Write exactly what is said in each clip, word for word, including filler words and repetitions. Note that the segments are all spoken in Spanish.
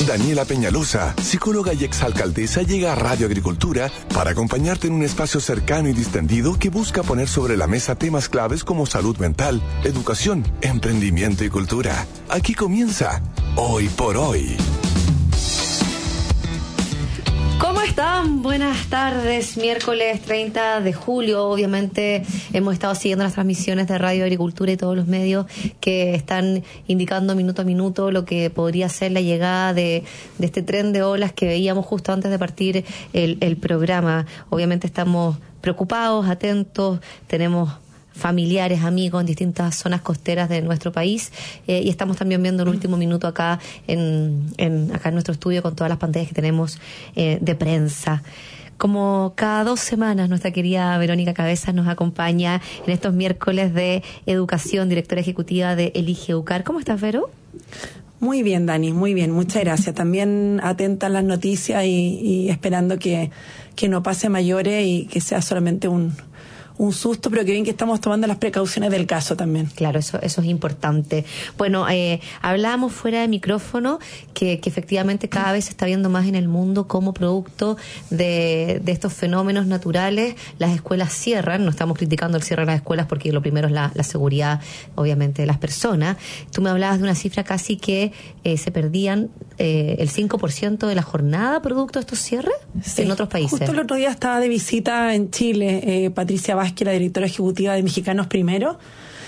Daniela Peñalosa, psicóloga y exalcaldesa, llega a Radio Agricultura para acompañarte en un espacio cercano y distendido que busca poner sobre la mesa temas claves como salud mental, educación, emprendimiento y cultura. Aquí comienza Hoy por Hoy. ¿Cómo están? Buenas tardes, miércoles treinta de julio. Obviamente hemos estado siguiendo las transmisiones de Radio Agricultura y todos los medios que están indicando minuto a minuto lo que podría ser la llegada de, de este tren de olas que veíamos justo antes de partir el, el programa. Obviamente estamos preocupados, atentos, tenemos familiares, amigos en distintas zonas costeras de nuestro país, eh, y estamos también viendo el último minuto acá en, en acá en nuestro estudio con todas las pantallas que tenemos eh, de prensa. Como cada dos semanas, nuestra querida Verónica Cabezas nos acompaña en estos miércoles de educación, directora ejecutiva de Elige Educar. ¿Cómo estás, Vero? Muy bien, Dani, muy bien, muchas gracias. También atenta a las noticias y, y esperando que, que no pase a mayores y que sea solamente un un susto, pero que bien que estamos tomando las precauciones del caso también. Claro, eso eso es importante. Bueno, eh, hablábamos fuera de micrófono que, que efectivamente cada vez se está viendo más en el mundo cómo producto de, de estos fenómenos naturales las escuelas cierran. No estamos criticando el cierre de las escuelas porque lo primero es la, la seguridad, obviamente, de las personas. Tú me hablabas de una cifra casi que eh, se perdían eh, el cinco por ciento de la jornada producto de estos cierres, sí, en otros países. Justo el otro día estaba de visita en Chile, eh, Patricia Vázquez, la directora ejecutiva de Mexicanos Primero,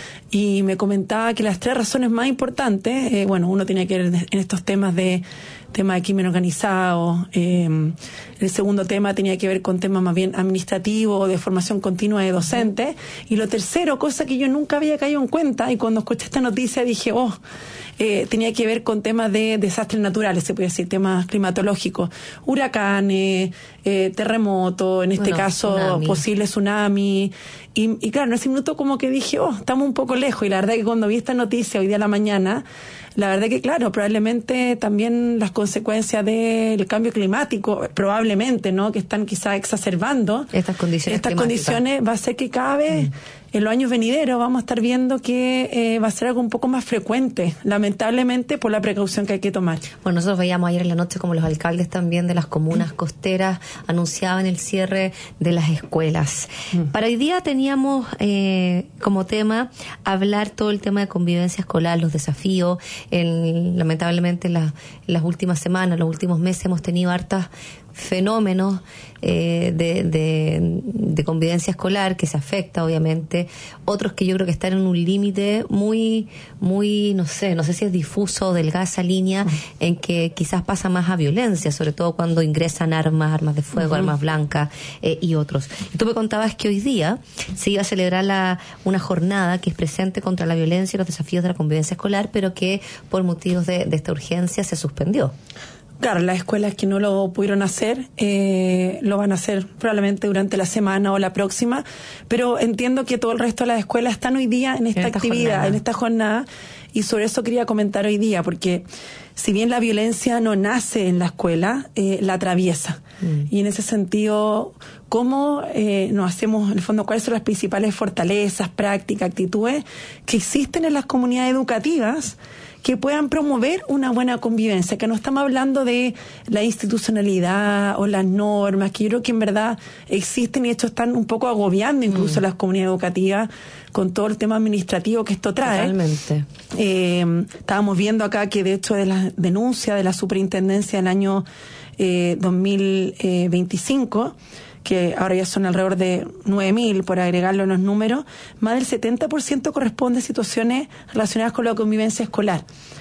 y me comentaba que las tres razones más importantes, eh, bueno, uno tiene que ver en estos temas de tema de crimen organizado, eh, el segundo tema tenía que ver con temas más bien administrativos, de formación continua de docentes, y lo tercero, cosa que yo nunca había caído en cuenta, y cuando escuché esta noticia dije, oh, eh, tenía que ver con temas de desastres naturales, se puede decir, temas climatológicos, huracanes, eh, terremotos, en este bueno, caso tsunami. posible tsunami, y, y claro, en ese minuto como que dije, oh, estamos un poco lejos, y la verdad que cuando vi esta noticia hoy día a la mañana, la verdad que claro, probablemente también las consecuencias del cambio climático, probablemente, ¿no?, que están quizás exacerbando estas condiciones estas climáticas. condiciones, va a ser que cada vez mm. en los años venideros vamos a estar viendo que eh, va a ser algo un poco más frecuente, lamentablemente, por la precaución que hay que tomar. Bueno, nosotros veíamos ayer en la noche como los alcaldes también de las comunas mm. costeras anunciaban el cierre de las escuelas. Mm. Para hoy día teníamos eh, como tema hablar todo el tema de convivencia escolar, los desafíos. En, lamentablemente en, la, en las últimas semanas, los últimos meses hemos tenido hartas fenómenos eh, de, de, de convivencia escolar que se afecta obviamente, otros que yo creo que están en un límite muy, muy, no sé, no sé si es difuso o delgada esa línea uh-huh. en que quizás pasa más a violencia, sobre todo cuando ingresan armas, armas de fuego, uh-huh. armas blancas eh, y otros. Y tú me contabas que hoy día se iba a celebrar la, una jornada que es presente contra la violencia y los desafíos de la convivencia escolar, pero que por motivos de, de esta urgencia se suspendió. Claro, las escuelas que no lo pudieron hacer, eh, lo van a hacer probablemente durante la semana o la próxima, pero entiendo que todo el resto de las escuelas están hoy día en esta, en esta actividad, jornada. en esta jornada, y sobre eso quería comentar hoy día, porque si bien la violencia no nace en la escuela, eh, la atraviesa. Mm. Y en ese sentido, ¿cómo eh, nos hacemos, en el fondo, cuáles son las principales fortalezas, prácticas, actitudes que existen en las comunidades educativas que puedan promover una buena convivencia, que no estamos hablando de la institucionalidad o las normas, que yo creo que en verdad existen y esto están un poco agobiando incluso mm. las comunidades educativas con todo el tema administrativo que esto trae. Totalmente. Eh, estábamos viendo acá que de hecho de la denuncia de la superintendencia del año eh, dos mil veinticinco, que ahora ya son alrededor de nueve mil, por agregarlo en los números, más del setenta por ciento corresponde a situaciones relacionadas con la convivencia escolar.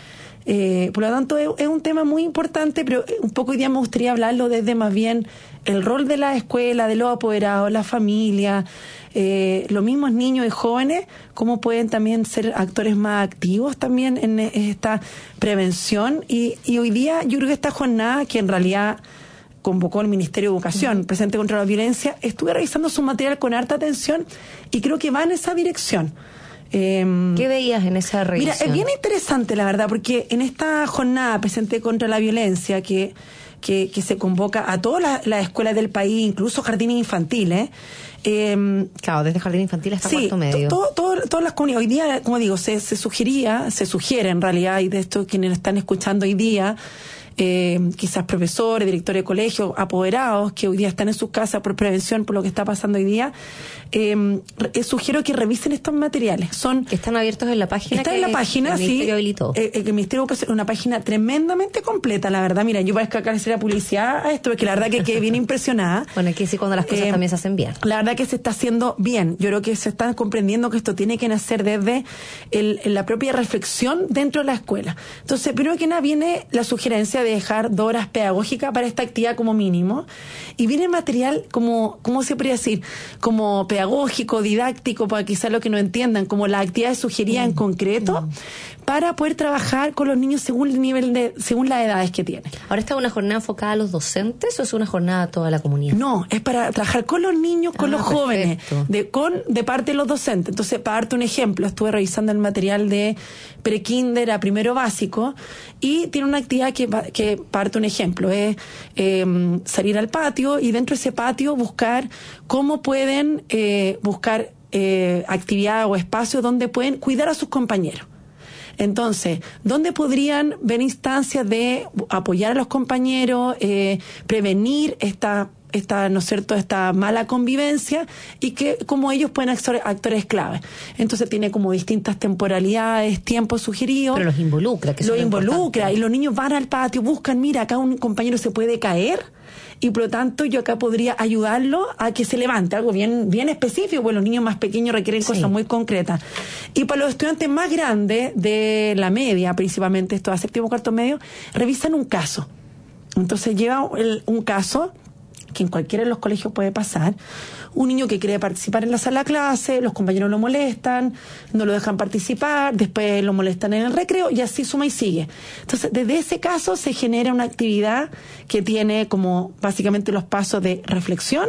Eh, por lo tanto, es, es un tema muy importante, pero un poco hoy día me gustaría hablarlo desde más bien el rol de la escuela, de los apoderados, la familia, eh, los mismos niños y jóvenes, cómo pueden también ser actores más activos también en esta prevención. Y, y hoy día yo creo que esta jornada, que en realidad convocó el Ministerio de Educación, uh-huh. presente contra la violencia, estuve revisando su material con harta atención y creo que va en esa dirección. Eh, ¿Qué veías en esa revisión? Mira, es bien interesante la verdad, porque en esta jornada presente contra la violencia que que, que se convoca a todas las, las escuelas del país, incluso jardines infantiles. Eh, claro, desde jardín infantil hasta sí, cuarto medio. To, to, todas las comunidades. Hoy día, como digo, se, se sugería, se sugiere en realidad, y de esto quienes están escuchando hoy día, eh, quizás profesores, directores de colegio, apoderados que hoy día están en sus casas por prevención, por lo que está pasando hoy día, eh, eh, sugiero que revisen estos materiales. Son que están abiertos en la página. Está que en la página, el sí. Ministerio habilitó. Eh, el Ministerio es una página tremendamente completa, la verdad. Mira, yo voy a escacar hacer la publicidad a esto, porque la verdad que quedé bien impresionada. Bueno, hay que decir cuando las cosas eh, también se hacen bien. La verdad que se está haciendo bien. Yo creo que se está comprendiendo que esto tiene que nacer desde el, la propia reflexión dentro de la escuela. Entonces, primero que nada viene la sugerencia de dejar dos horas pedagógicas para esta actividad como mínimo, y viene material como, ¿cómo se podría decir? Como pedagógico, didáctico, para quizás lo que no entiendan, como las actividades sugeridas mm. en concreto, mm. para poder trabajar con los niños según el nivel de, según las edades que tienen. ¿Ahora está una jornada enfocada a los docentes o es una jornada a toda la comunidad? No, es para trabajar con los niños, con ah, los jóvenes, de, con, de parte de los docentes. Entonces, para darte un ejemplo, estuve revisando el material de prekinder a primero básico, y tiene una actividad que, que parte un ejemplo, es eh, salir al patio, y dentro de ese patio buscar cómo pueden eh, buscar eh, actividad o espacios donde pueden cuidar a sus compañeros. Entonces, ¿dónde podrían ver instancias de apoyar a los compañeros, eh, prevenir esta, esta, ¿no es cierto?, esta mala convivencia, y que como ellos pueden ser actores clave? Entonces tiene como distintas temporalidades, tiempos sugeridos. Pero los involucra, que Los involucra, y los niños van al patio, buscan, mira, acá un compañero se puede caer, y por lo tanto yo acá podría ayudarlo a que se levante, algo bien bien específico, porque los niños más pequeños requieren sí. cosas muy concretas. Y para los estudiantes más grandes, de la media, principalmente esto a séptimo cuarto medio, revisan un caso. Entonces lleva el, un caso que en cualquiera de los colegios puede pasar. Un niño que quiere participar en la sala de clase, los compañeros lo molestan, no lo dejan participar, después lo molestan en el recreo, y así suma y sigue. Entonces, desde ese caso se genera una actividad que tiene como básicamente los pasos de reflexión,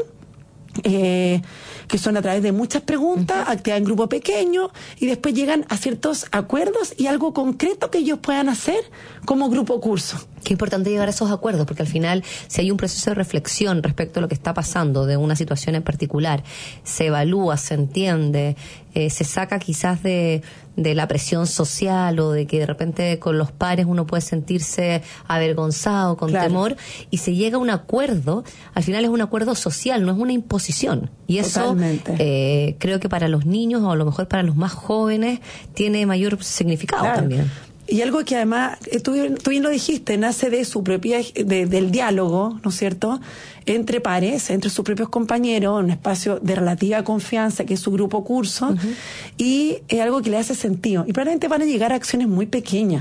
eh, que son a través de muchas preguntas, uh-huh. actividad en grupo pequeño, y después llegan a ciertos acuerdos y algo concreto que ellos puedan hacer como grupo curso. Qué importante llegar a esos acuerdos, porque al final, si hay un proceso de reflexión respecto a lo que está pasando de una situación en particular, se evalúa, se entiende, eh, se saca quizás de, de la presión social, o de que de repente con los pares uno puede sentirse avergonzado, con claro. temor, y se llega a un acuerdo, al final es un acuerdo social, no es una imposición. Y eso eh, creo que para los niños, o a lo mejor para los más jóvenes, tiene mayor significado claro. también. Y algo que además, tú, tú bien lo dijiste, nace de su propia, de, del diálogo, ¿no es cierto?, entre pares, entre sus propios compañeros, un espacio de relativa confianza, que es su grupo curso, uh-huh. y es algo que le hace sentido. Y probablemente van a llegar a acciones muy pequeñas,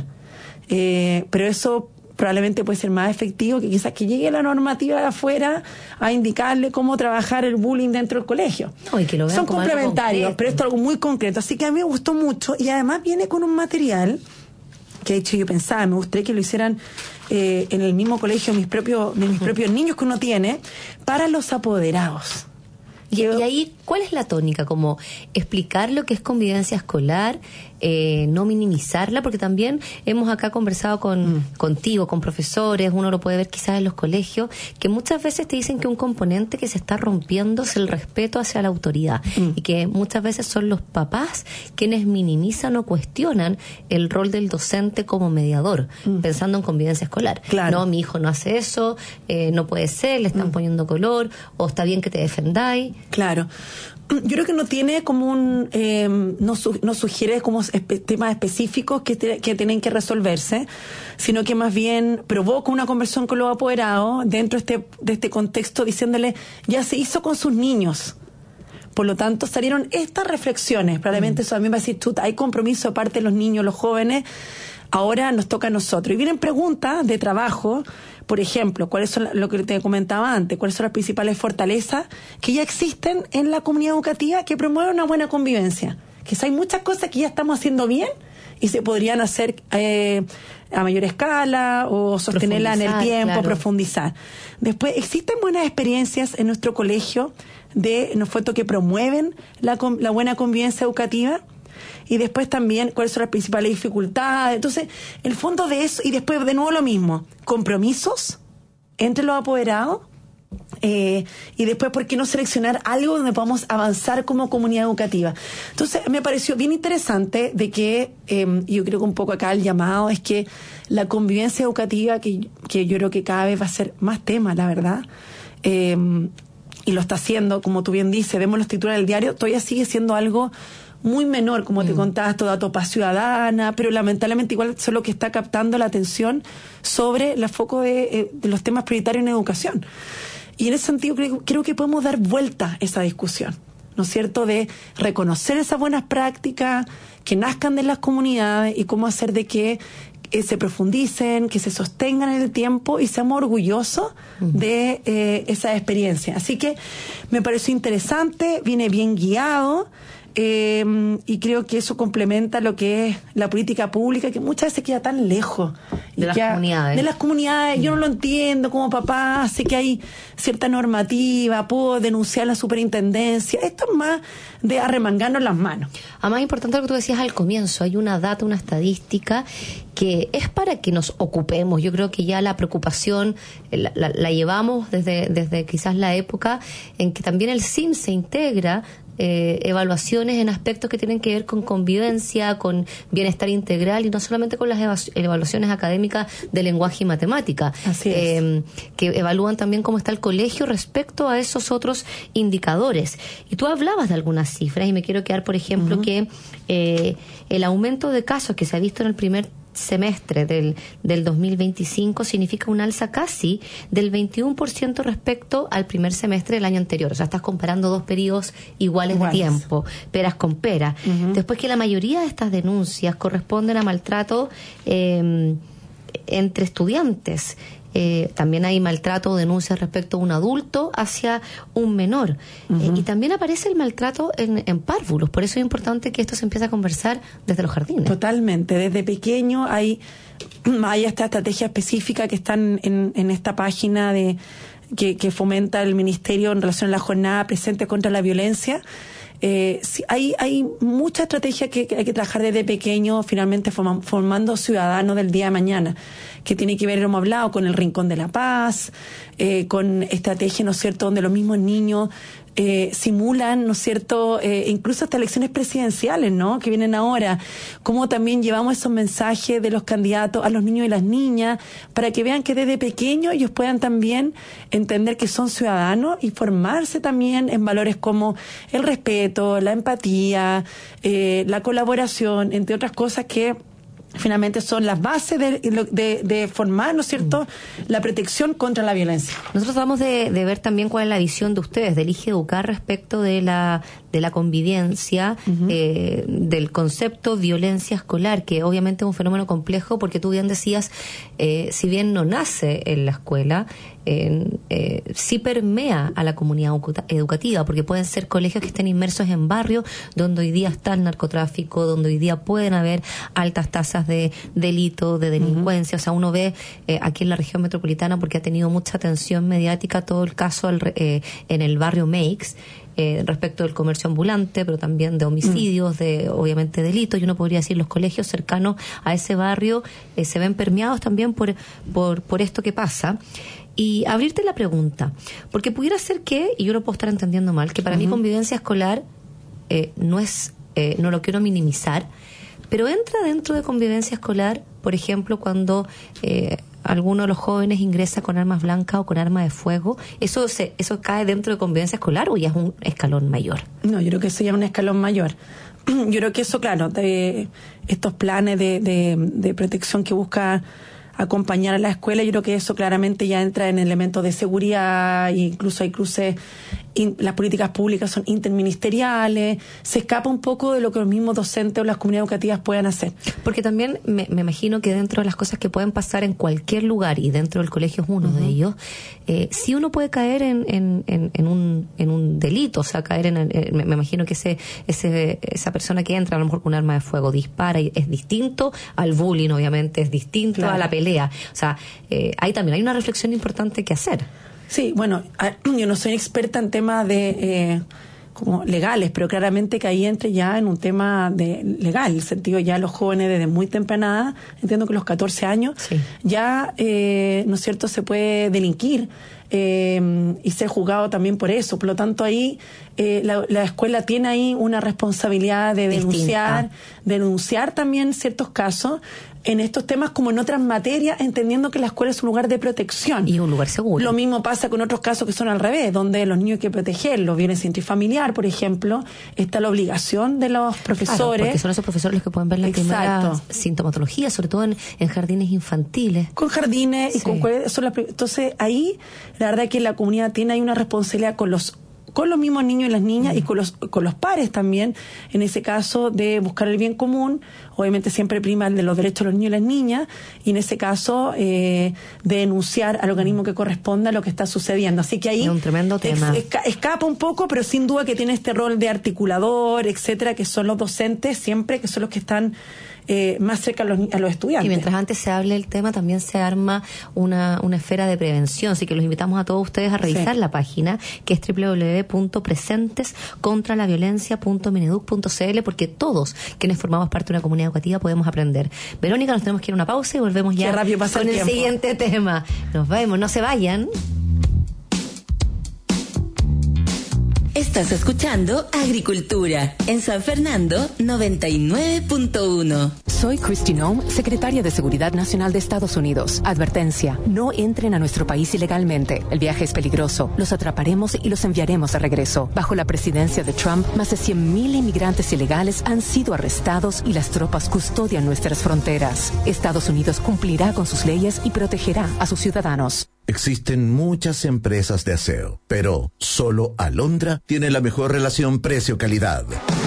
eh, pero eso probablemente puede ser más efectivo que quizás que llegue la normativa de afuera a indicarle cómo trabajar el bullying dentro del colegio. No, y que lo vean Son como complementarios, pero esto es algo muy concreto. Así que a mí me gustó mucho, y además viene con un material que de hecho yo pensaba, me gustaría que lo hicieran eh, en el mismo colegio mis propios, de mis propios niños que uno tiene, para los apoderados. Y, y ahí, ¿cuál es la tónica? Como explicar lo que es convivencia escolar, eh, no minimizarla, porque también hemos acá conversado con mm. contigo, con profesores, uno lo puede ver quizás en los colegios, que muchas veces te dicen que un componente que se está rompiendo es el respeto hacia la autoridad, mm. y que muchas veces son los papás quienes minimizan o cuestionan el rol del docente como mediador, mm. pensando en convivencia escolar. Claro. No, mi hijo no hace eso, eh, no puede ser, le están mm. poniendo color, o está bien que te defendáis. Claro. Yo creo que no tiene como un, eh, no, su, no sugiere como espe- temas específicos que, te, que tienen que resolverse, sino que más bien provoca una conversación con los apoderados dentro de este, de este contexto, diciéndole, ya se hizo con sus niños. Por lo tanto, salieron estas reflexiones. Probablemente mm. eso a mí me va a decir, chuta, hay compromiso de parte de los niños, los jóvenes, ahora nos toca a nosotros. Y vienen preguntas de trabajo. Por ejemplo, ¿cuáles son lo que te comentaba antes? ¿Cuáles son las principales fortalezas que ya existen en la comunidad educativa que promueven una buena convivencia? Que hay muchas cosas que ya estamos haciendo bien y se podrían hacer eh, a mayor escala o sostenerla en el tiempo, claro. profundizar. Después, ¿existen buenas experiencias en nuestro colegio de ¿no fue que promueven la, la buena convivencia educativa? Y después también, ¿cuáles son las principales dificultades? Entonces, el fondo de eso, y después de nuevo lo mismo, compromisos entre los apoderados, Eh, y después, ¿por qué no seleccionar algo donde podamos avanzar como comunidad educativa? Entonces, me pareció bien interesante de que, eh, yo creo que un poco acá el llamado es que la convivencia educativa, que, que yo creo que cada vez va a ser más tema, la verdad, eh, y lo está haciendo, como tú bien dices, vemos los titulares del diario, todavía sigue siendo algo muy menor, como mm. te contaba, esto Dato Paz Ciudadana, pero lamentablemente igual es lo que está captando la atención sobre el foco de, eh, de los temas prioritarios en educación. Y en ese sentido creo, creo que podemos dar vuelta a esa discusión, ¿no es cierto?, de reconocer esas buenas prácticas que nazcan de las comunidades y cómo hacer de que eh, se profundicen, que se sostengan en el tiempo y seamos orgullosos uh-huh. de eh, esa experiencia. Así que me pareció interesante, viene bien guiado. Eh, y creo que eso complementa lo que es la política pública, que muchas veces queda tan lejos. De y las queda, comunidades. De las comunidades. Mm. Yo no lo entiendo como papá, sé que hay cierta normativa, puedo denunciar la superintendencia. Esto es más de arremangarnos las manos. Además, importante lo que tú decías al comienzo, hay una data, una estadística que es para que nos ocupemos. Yo creo que ya la preocupación la, la, la llevamos desde, desde quizás la época en que también el S I M se integra Eh, evaluaciones en aspectos que tienen que ver con convivencia, con bienestar integral y no solamente con las eva- evaluaciones académicas de lenguaje y matemática. Así es. Eh, que evalúan también cómo está el colegio respecto a esos otros indicadores. Y tú hablabas de algunas cifras y me quiero quedar, por ejemplo, uh-huh. que eh, el aumento de casos que se ha visto en el primer semestre del, del dos mil veinticinco significa un alza casi del veintiuno por ciento respecto al primer semestre del año anterior. O sea, estás comparando dos periodos iguales, iguales. de tiempo, peras con peras. Uh-huh. Después que la mayoría de estas denuncias corresponden a maltrato eh, entre estudiantes. Eh, también hay maltrato o denuncias respecto a un adulto hacia un menor. Uh-huh. Eh, y también aparece el maltrato en, en párvulos. Por eso es importante que esto se empiece a conversar desde los jardines. Totalmente. Desde pequeño hay, hay esta estrategia específica que están en, en esta página de que, que fomenta el Ministerio en relación a la jornada presente contra la violencia. Eh, sí, hay, hay mucha estrategia que, que hay que trabajar desde pequeño, finalmente forma, formando ciudadanos del día de mañana, que tiene que ver, hemos hablado, con el Rincón de la Paz, eh, con estrategias, ¿no es cierto?, donde los mismos niños eh, simulan, ¿no es cierto?, eh, incluso hasta elecciones presidenciales, ¿no?, que vienen ahora, cómo también llevamos esos mensajes de los candidatos a los niños y las niñas, para que vean que desde pequeños ellos puedan también entender que son ciudadanos y formarse también en valores como el respeto, la empatía, eh, la colaboración, entre otras cosas que finalmente son las bases de, de, de formar, ¿no es cierto?, la protección contra la violencia. Nosotros tratamos de, de ver también cuál es la visión de ustedes, de Elige Educar, respecto de la de la convivencia, uh-huh. eh, del concepto violencia escolar, que obviamente es un fenómeno complejo, porque tú bien decías, eh, si bien no nace en la escuela, eh, eh, sí permea a la comunidad educativa, porque pueden ser colegios que estén inmersos en barrios donde hoy día está el narcotráfico, donde hoy día pueden haber altas tasas de delito, de delincuencia. Uh-huh. O sea, uno ve eh, aquí en la región metropolitana, porque ha tenido mucha atención mediática todo el caso al, eh, en el barrio Meix, Eh, respecto del comercio ambulante, pero también de homicidios, mm. de obviamente delitos, y uno podría decir los colegios cercanos a ese barrio eh, se ven permeados también por, por, por esto que pasa. Y abrirte la pregunta, porque pudiera ser que, y yo lo puedo estar entendiendo mal, que para uh-huh. mí convivencia escolar eh, no es, eh, no lo quiero minimizar, pero entra dentro de convivencia escolar, por ejemplo, cuando eh, alguno de los jóvenes ingresa con armas blancas o con armas de fuego. ¿Eso se, eso cae dentro de convivencia escolar o ya es un escalón mayor? No, yo creo que eso ya es un escalón mayor. Yo creo que eso, claro, de estos planes de, de, de protección que busca acompañar a la escuela, yo creo que eso claramente ya entra en elementos de seguridad, e incluso hay cruces, in, las políticas públicas son interministeriales, se escapa un poco de lo que los mismos docentes o las comunidades educativas puedan hacer. Porque también me, me imagino que dentro de las cosas que pueden pasar en cualquier lugar, y dentro del colegio es uno uh-huh. de ellos, eh, sí uno puede caer en, en, en, en, un, en un delito, o sea, caer en, en me, me imagino que ese, ese esa persona que entra a lo mejor con un arma de fuego dispara, y es distinto al bullying, obviamente, es distinto claro. a la pelea. O sea, eh, ahí también hay una reflexión importante que hacer. Sí, bueno, yo no soy experta en temas de eh, como legales, pero claramente que ahí entre ya en un tema de legal, en el sentido ya los jóvenes desde muy temprana edad, entiendo que los catorce años, sí. ya, eh, ¿no es cierto?, se puede delinquir eh, y ser juzgado también por eso. Por lo tanto, ahí eh, la, la escuela tiene ahí una responsabilidad de denunciar, Distinta. denunciar también ciertos casos en estos temas como en otras materias, entendiendo que la escuela es un lugar de protección. Y un lugar seguro. Lo mismo pasa con otros casos que son al revés, donde los niños hay que protegerlos. Violencia intrafamiliar, por ejemplo, está la obligación de los profesores. Claro, porque son esos profesores los que pueden ver la primera sintomatología, sobre todo en, en jardines infantiles. Con jardines sí. y con son las, entonces ahí la verdad es que la comunidad tiene ahí una responsabilidad con los con los mismos niños y las niñas mm. y con los con los pares también, en ese caso de buscar el bien común. Obviamente siempre prima el de los derechos de los niños y las niñas, y en ese caso eh, de denunciar al organismo que corresponda lo que está sucediendo. Así que ahí es un tremendo tema. Es, esca, escapa un poco, pero sin duda que tiene este rol de articulador, etcétera, que son los docentes siempre, que son los que están Eh, más cerca a los, a los estudiantes. Y mientras antes se hable el tema, también se arma una, una esfera de prevención, así que los invitamos a todos ustedes a revisar sí. la página, que es doble u doble u doble u punto presentes contra la violencia punto mineduc punto c l, porque todos quienes formamos parte de una comunidad educativa podemos aprender. Verónica, nos tenemos que ir a una pausa y volvemos ya rápido pasa con el, el tiempo. siguiente tema. Nos vemos, no se vayan. Estás escuchando Agricultura en San Fernando noventa y nueve punto uno. Soy Kristi Noem, secretaria de Seguridad Nacional de Estados Unidos. Advertencia, no entren a nuestro país ilegalmente. El viaje es peligroso. Los atraparemos y los enviaremos de regreso. Bajo la presidencia de Trump, más de cien mil inmigrantes ilegales han sido arrestados y las tropas custodian nuestras fronteras. Estados Unidos cumplirá con sus leyes y protegerá a sus ciudadanos. Existen muchas empresas de aseo, pero solo Alondra tiene la mejor relación precio-calidad.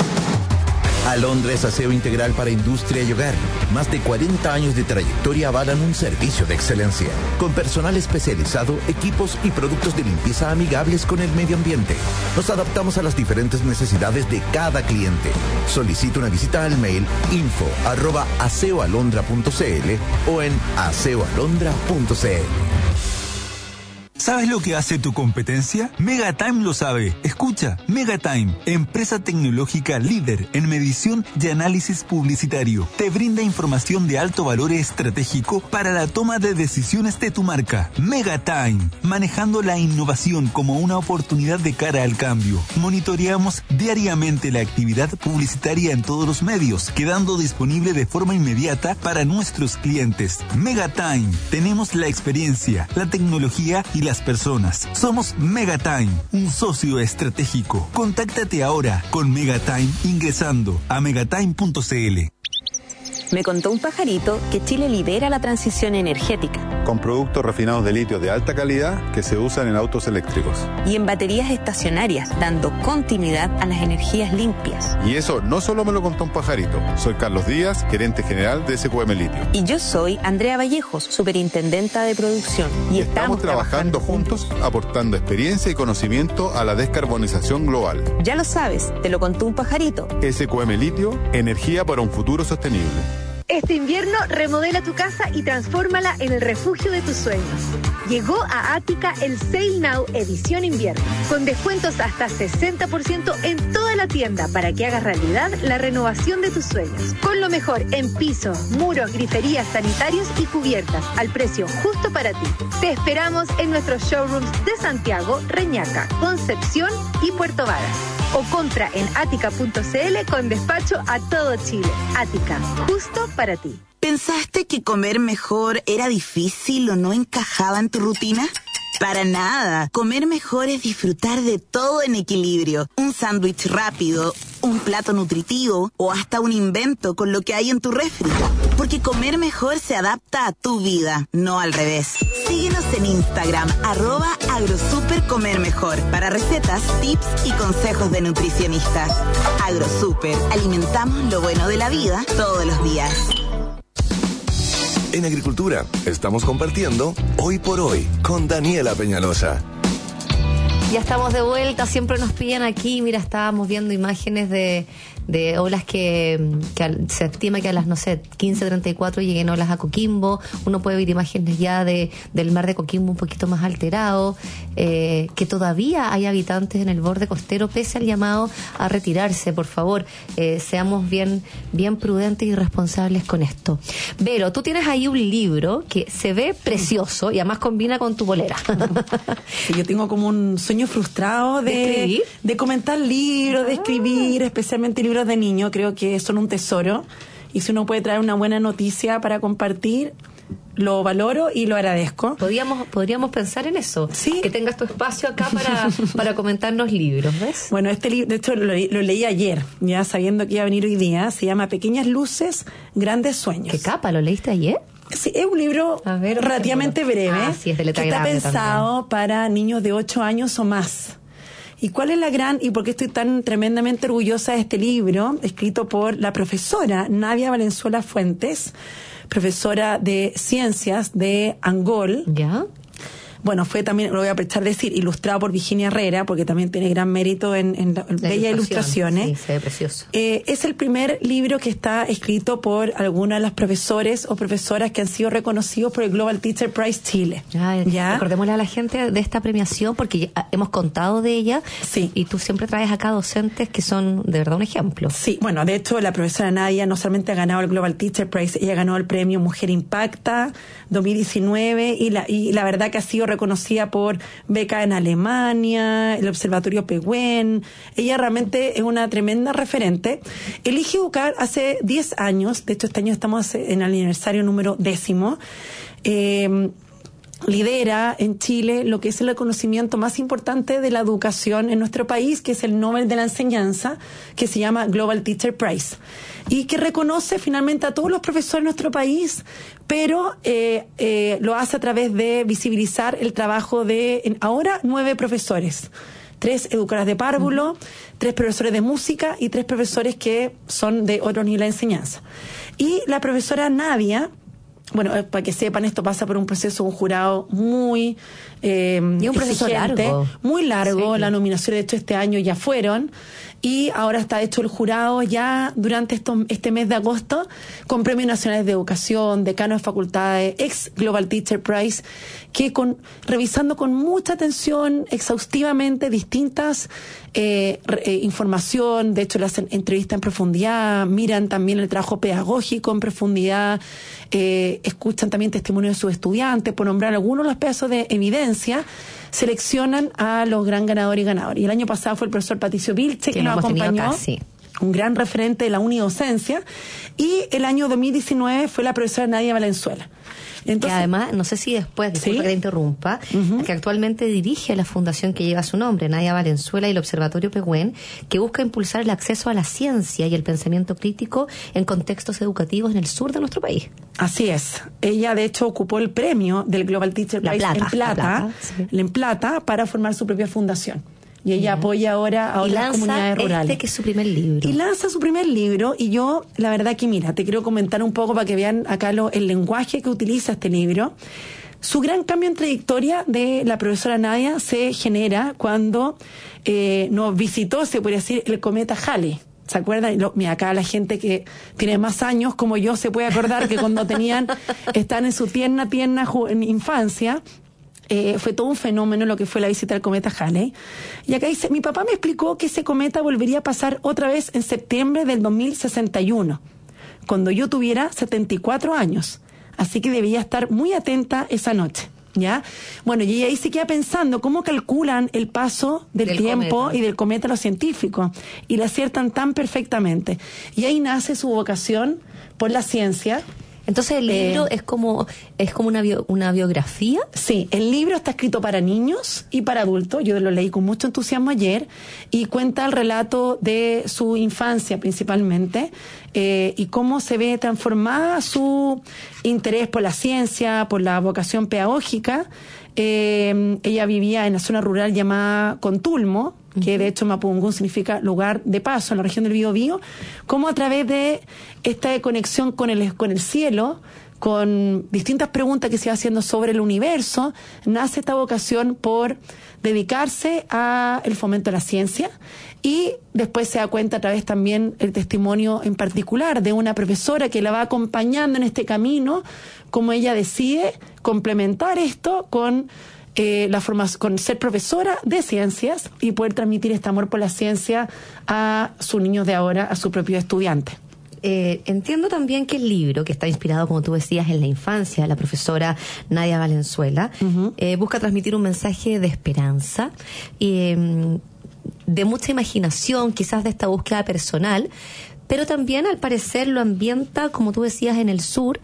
Alondra es aseo integral para industria y hogar. Más de cuarenta años de trayectoria avalan un servicio de excelencia, con personal especializado, equipos y productos de limpieza amigables con el medio ambiente. Nos adaptamos a las diferentes necesidades de cada cliente. Solicita una visita al mail info arroba aseoalondra punto c l o en aseoalondra punto c l. ¿Sabes lo que hace tu competencia? Megatime lo sabe. Escucha, Megatime, empresa tecnológica líder en medición y análisis publicitario. Te brinda información de alto valor estratégico para la toma de decisiones de tu marca. Megatime, manejando la innovación como una oportunidad de cara al cambio. Monitoreamos diariamente la actividad publicitaria en todos los medios, quedando disponible de forma inmediata para nuestros clientes. Megatime, tenemos la experiencia, la tecnología y la las personas. Somos Megatime, un socio estratégico. Contáctate ahora con Megatime ingresando a megatime punto c l. Me contó un pajarito que Chile lidera la transición energética. Con productos refinados de litio de alta calidad que se usan en autos eléctricos. Y en baterías estacionarias, dando continuidad a las energías limpias. Y eso no solo me lo contó un pajarito. Soy Carlos Díaz, gerente general de S Q M Litio. Y yo soy Andrea Vallejos, superintendenta de producción. Y, y estamos, estamos trabajando, trabajando juntos, juntos, aportando experiencia y conocimiento a la descarbonización global. Ya lo sabes, te lo contó un pajarito. S Q M Litio, energía para un futuro sostenible. Este invierno remodela tu casa y transfórmala en el refugio de tus sueños. Llegó a Ática el Sale Now Edición Invierno, con descuentos hasta sesenta por ciento en toda la tienda para que hagas realidad la renovación de tus sueños. Con lo mejor en piso, muros, griferías, sanitarios y cubiertas, al precio justo para ti. Te esperamos en nuestros showrooms de Santiago, Reñaca, Concepción y Puerto Varas. O compra en ática punto c l con despacho a todo Chile. Ática, justo para ti. ¿Pensaste que comer mejor era difícil o no encajaba en tu rutina? Para nada. Comer mejor es disfrutar de todo en equilibrio. Un sándwich rápido, un plato nutritivo o hasta un invento con lo que hay en tu refri. Porque comer mejor se adapta a tu vida, no al revés. Síguenos en Instagram, arroba agrosupercomermejor, para recetas, tips y consejos de nutricionistas. Agrosuper, alimentamos lo bueno de la vida todos los días. En Agricultura estamos compartiendo Hoy por Hoy con Daniela Peñalosa. Ya estamos de vuelta, siempre nos piden aquí, mira, estábamos viendo imágenes de, de olas que, que al, se estima que a las, no sé, quince treinta y cuatro lleguen olas a Coquimbo. Uno puede ver imágenes ya de del mar de Coquimbo un poquito más alterado, eh, que todavía hay habitantes en el borde costero, pese al llamado a retirarse. Por favor, eh, seamos bien, bien prudentes y responsables con esto. Vero, tú tienes ahí un libro que se ve precioso y además combina con tu bolera. Sí, yo tengo como un sueño frustrado de, ¿De, de comentar libros, de escribir, especialmente libros de niños. Creo que son un tesoro. Y si uno puede traer una buena noticia para compartir, lo valoro y lo agradezco. Podríamos, podríamos pensar en eso. Sí. Que tengas tu espacio acá para, para comentarnos libros, ¿ves? Bueno, este libro, de hecho, lo, lo leí ayer, ya sabiendo que iba a venir hoy día. Se llama Pequeñas Luces, Grandes Sueños. ¿Qué capa? ¿Lo leíste ayer? Sí, es un libro ver, relativamente breve, ah, sí, es de letra que está grande pensado también. Para niños de ocho años o más. ¿Y cuál es la gran, y por qué estoy tan tremendamente orgullosa de este libro, escrito por la profesora Nadia Valenzuela Fuentes, profesora de Ciencias de Angol? ¿Ya? Bueno, fue también, lo voy a aprovechar de decir, ilustrado por Virginia Herrera, porque también tiene gran mérito en, en, la, en la bellas ilustración, ilustraciones. Sí, se ve precioso. Eh, es el primer libro que está escrito por alguna de las profesores o profesoras que han sido reconocidos por el Global Teacher Prize Chile. Ah, ¿Ya? Recordémosle a la gente de esta premiación, porque ya hemos contado de ella. Sí. Y tú siempre traes acá docentes que son de verdad un ejemplo. Sí, bueno, de hecho la profesora Nadia no solamente ha ganado el Global Teacher Prize, ella ganó el premio Mujer Impacta dos mil diecinueve y la, y la verdad que ha sido reconocida por beca en Alemania, el Observatorio Pehuen. Ella realmente es una tremenda referente. Elige Educar hace diez años, de hecho este año estamos en el aniversario número décimo, eh, lidera en Chile lo que es el reconocimiento más importante de la educación en nuestro país, que es el Nobel de la Enseñanza, que se llama Global Teacher Prize, y que reconoce finalmente a todos los profesores de nuestro país, pero eh, eh, lo hace a través de visibilizar el trabajo de, en, ahora, nueve profesores. Tres educadoras de párvulo, uh-huh. tres profesores de música y tres profesores que son de otro nivel de enseñanza. Y la profesora Nadia, bueno, para que sepan, esto pasa por un proceso, un jurado muy eh, y un proceso exigente, largo. muy largo. Sí. Las nominaciones, de hecho, este año ya fueron. Y ahora está hecho el jurado ya durante esto, este mes de agosto con premios nacionales de educación, decanos de facultades, ex Global Teacher Prize, que con revisando con mucha atención, exhaustivamente, distintas eh, eh, información, de hecho le hacen entrevistas en profundidad, miran también el trabajo pedagógico en profundidad, eh, escuchan también testimonios de sus estudiantes, por nombrar algunos de los pedazos de evidencia, seleccionan a los gran ganadores y ganadores. Y el año pasado fue el profesor Patricio Vilche, que, que nos acompañó, acá, sí. un gran referente de la unidocencia, y el año dos mil diecinueve fue la profesora Nadia Valenzuela. Entonces, que además, no sé si después, disculpa ¿sí? que te interrumpa, uh-huh. que actualmente dirige la fundación que lleva su nombre, Nadia Valenzuela, y el Observatorio Pehuen, que busca impulsar el acceso a la ciencia y el pensamiento crítico en contextos educativos en el sur de nuestro país. Así es. Ella, de hecho, ocupó el premio del Global Teacher Prize en plata, la plata, sí. en plata para formar su propia fundación. Y ella yeah. apoya ahora a otras comunidades rurales. Este que es su primer libro. Y lanza su primer libro. Y yo, la verdad que mira, te quiero comentar un poco para que vean acá lo, el lenguaje que utiliza este libro. Su gran cambio en trayectoria de la profesora Nadia se genera cuando eh, nos visitó, se podría decir, el cometa Halley. ¿Se acuerdan? Lo, mira, acá la gente que tiene más años como yo se puede acordar que cuando tenían, están en su tierna, tierna ju- infancia, Eh, fue todo un fenómeno lo que fue la visita al cometa Halley. Y acá dice, mi papá me explicó que ese cometa volvería a pasar otra vez en septiembre del dos mil sesenta y uno, cuando yo tuviera setenta y cuatro años. Así que debía estar muy atenta esa noche. ¿Ya? Bueno, y ahí se queda pensando cómo calculan el paso del, del tiempo cometa. Y del cometa los científicos, y lo aciertan tan perfectamente. Y ahí nace su vocación por la ciencia. Entonces el libro eh, es como es como una bio, una biografía. Sí, el libro está escrito para niños y para adultos. Yo lo leí con mucho entusiasmo ayer y cuenta el relato de su infancia principalmente eh, y cómo se ve transformada su interés por la ciencia, por la vocación pedagógica. Eh, ella vivía en la zona rural llamada Contulmo, que de hecho Mapudungun significa lugar de paso en la región del Biobío, cómo a través de esta conexión con el, con el cielo, con distintas preguntas que se va haciendo sobre el universo, nace esta vocación por dedicarse al fomento de la ciencia, y después se da cuenta a través también el testimonio en particular de una profesora que la va acompañando en este camino, cómo ella decide complementar esto con eh, la formación, con ser profesora de ciencias y poder transmitir este amor por la ciencia a sus niños de ahora, a sus propios estudiantes. Eh, entiendo también que el libro, que está inspirado, como tú decías, en la infancia de la profesora Nadia Valenzuela, uh-huh. eh, busca transmitir un mensaje de esperanza y eh, de mucha imaginación, quizás de esta búsqueda personal, pero también al parecer lo ambienta, como tú decías, en el sur,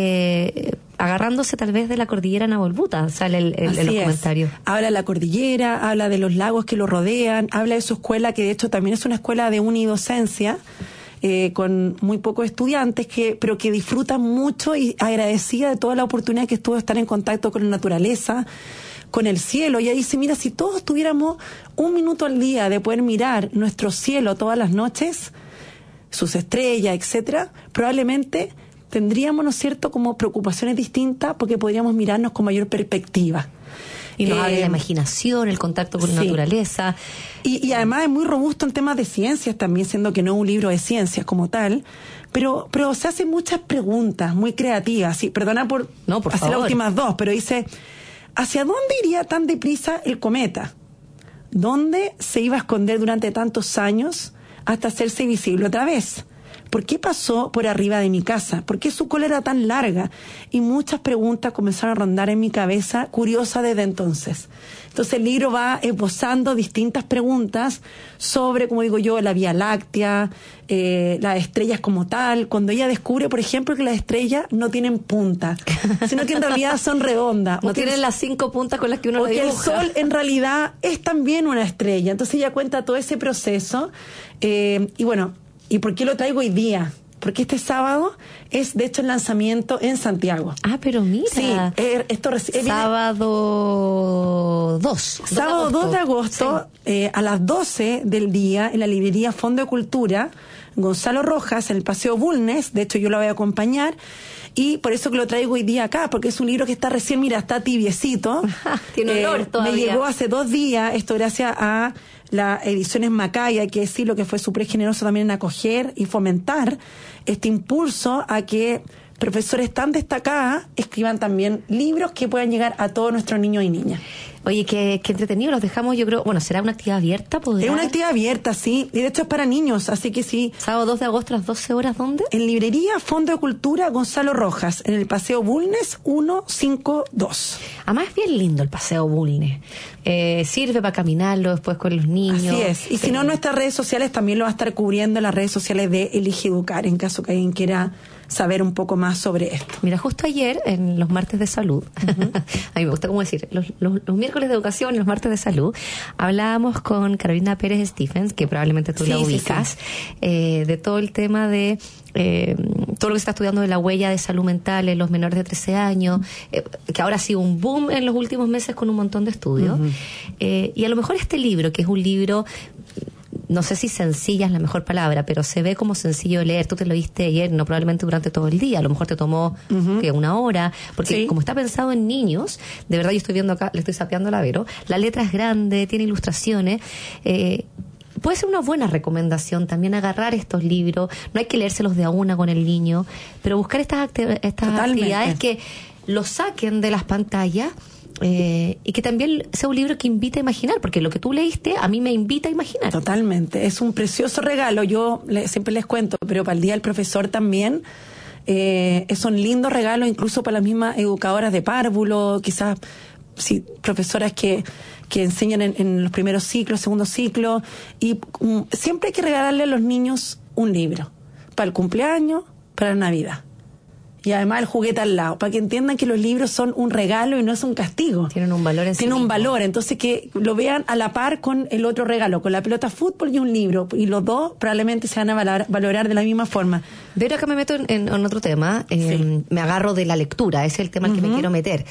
eh, agarrándose tal vez de la cordillera Navolbuta, sale el, el, en los es. comentarios. Habla de la cordillera, habla de los lagos que lo rodean, habla de su escuela, que de hecho también es una escuela de unidocencia, Eh, con muy pocos estudiantes, que pero que disfrutan mucho y agradecida de toda la oportunidad que estuvo de estar en contacto con la naturaleza, con el cielo. Y ella dice, mira, si todos tuviéramos un minuto al día de poder mirar nuestro cielo todas las noches, sus estrellas, etcétera, probablemente tendríamos, ¿no es cierto?, como preocupaciones distintas, porque podríamos mirarnos con mayor perspectiva. Y nos eh, habla de la imaginación, el contacto con sí. la naturaleza. Y, y además es muy robusto en temas de ciencias también, siendo que no es un libro de ciencias como tal, pero pero se hacen muchas preguntas muy creativas. Sí, perdona por, no, por hacer favor. las últimas dos, pero dice, ¿hacia dónde iría tan deprisa el cometa? ¿Dónde se iba a esconder durante tantos años hasta hacerse visible otra vez? ¿Por qué pasó por arriba de mi casa? ¿Por qué su cola era tan larga? Y muchas preguntas comenzaron a rondar en mi cabeza, curiosa desde entonces. Entonces el libro va esbozando distintas preguntas sobre, como digo yo, la Vía Láctea, eh, las estrellas como tal. Cuando ella descubre, por ejemplo, que las estrellas no tienen punta, sino que en realidad son redondas. No tienen las cinco puntas con las que uno o la que dibuja. el Sol en realidad es también una estrella. Entonces ella cuenta todo ese proceso. Eh, y bueno, ¿y por qué lo traigo hoy día? Porque este sábado es, de hecho, el lanzamiento en Santiago. Ah, pero mira. Sí, eh, esto reci- Sábado dos. Sábado dos de agosto, sí. eh, a las doce del día, en la librería Fondo de Cultura, Gonzalo Rojas, en el Paseo Bulnes. De hecho, yo lo voy a acompañar. Y por eso que lo traigo hoy día acá, porque es un libro que está recién, mira, está tibiecito. Tiene olor eh, todavía. Me llegó hace dos días, esto gracias a las ediciones Macay, hay que decir lo que fue súper generoso también en acoger y fomentar este impulso a que profesores tan destacados escriban también libros que puedan llegar a todos nuestros niños y niñas. Oye, qué, qué entretenido, los dejamos, yo creo, bueno, ¿será una actividad abierta? ¿Podrá? Es una actividad abierta, sí, y de hecho es para niños, así que sí. Sábado dos de agosto a las doce horas, ¿dónde? En librería Fondo de Cultura Gonzalo Rojas, en el Paseo Bulnes ciento cincuenta y dos. Además es bien lindo el Paseo Bulnes, eh, sirve para caminarlo después con los niños. Así es, y si eh, no, nuestras redes sociales también lo va a estar cubriendo en las redes sociales de Elige Educar, en caso que alguien quiera saber un poco más sobre esto. Mira, justo ayer, en los martes de salud, uh-huh. a mí me gusta cómo decir, los, los, los miércoles de educación y los martes de salud, hablábamos con Carolina Pérez Stephens, que probablemente tú sí, la ubicas, sí, sí. Eh, de todo el tema de eh, todo lo que se está estudiando de la huella de salud mental en los menores de trece años, eh, que ahora ha sido un boom en los últimos meses con un montón de estudios. Uh-huh. Eh, y a lo mejor este libro, que es un libro, no sé si sencilla es la mejor palabra, pero se ve como sencillo de leer. Tú te lo viste ayer, no probablemente durante todo el día, a lo mejor te tomó uh-huh. ¿qué? una hora, porque sí. como está pensado en niños, de verdad yo estoy viendo acá, le estoy sapeando a la Vero, la letra es grande, tiene ilustraciones, eh, puede ser una buena recomendación también agarrar estos libros, no hay que leérselos de a una con el niño, pero buscar estas, acti- estas actividades que los saquen de las pantallas. Eh, y que también sea un libro que invite a imaginar, porque lo que tú leíste a mí me invita a imaginar. Totalmente, es un precioso regalo. Yo le, siempre les cuento, pero para el Día del Profesor también eh, son lindos regalos, incluso para las mismas educadoras de párvulo, quizás sí, profesoras que, que enseñan en, en los primeros ciclos, segundos ciclos, y um, siempre hay que regalarle a los niños un libro, para el cumpleaños, para la Navidad. y además el juguete al lado, para que entiendan que los libros son un regalo y no es un castigo. Tienen un valor en sí Tienen un mismo. valor, entonces que lo vean a la par con el otro regalo, con la pelota de fútbol y un libro, y los dos probablemente se van a valorar, valorar de la misma forma. Pero acá me meto en, en, en otro tema, eh, sí. me agarro de la lectura, ese es el tema al uh-huh. que me quiero meter.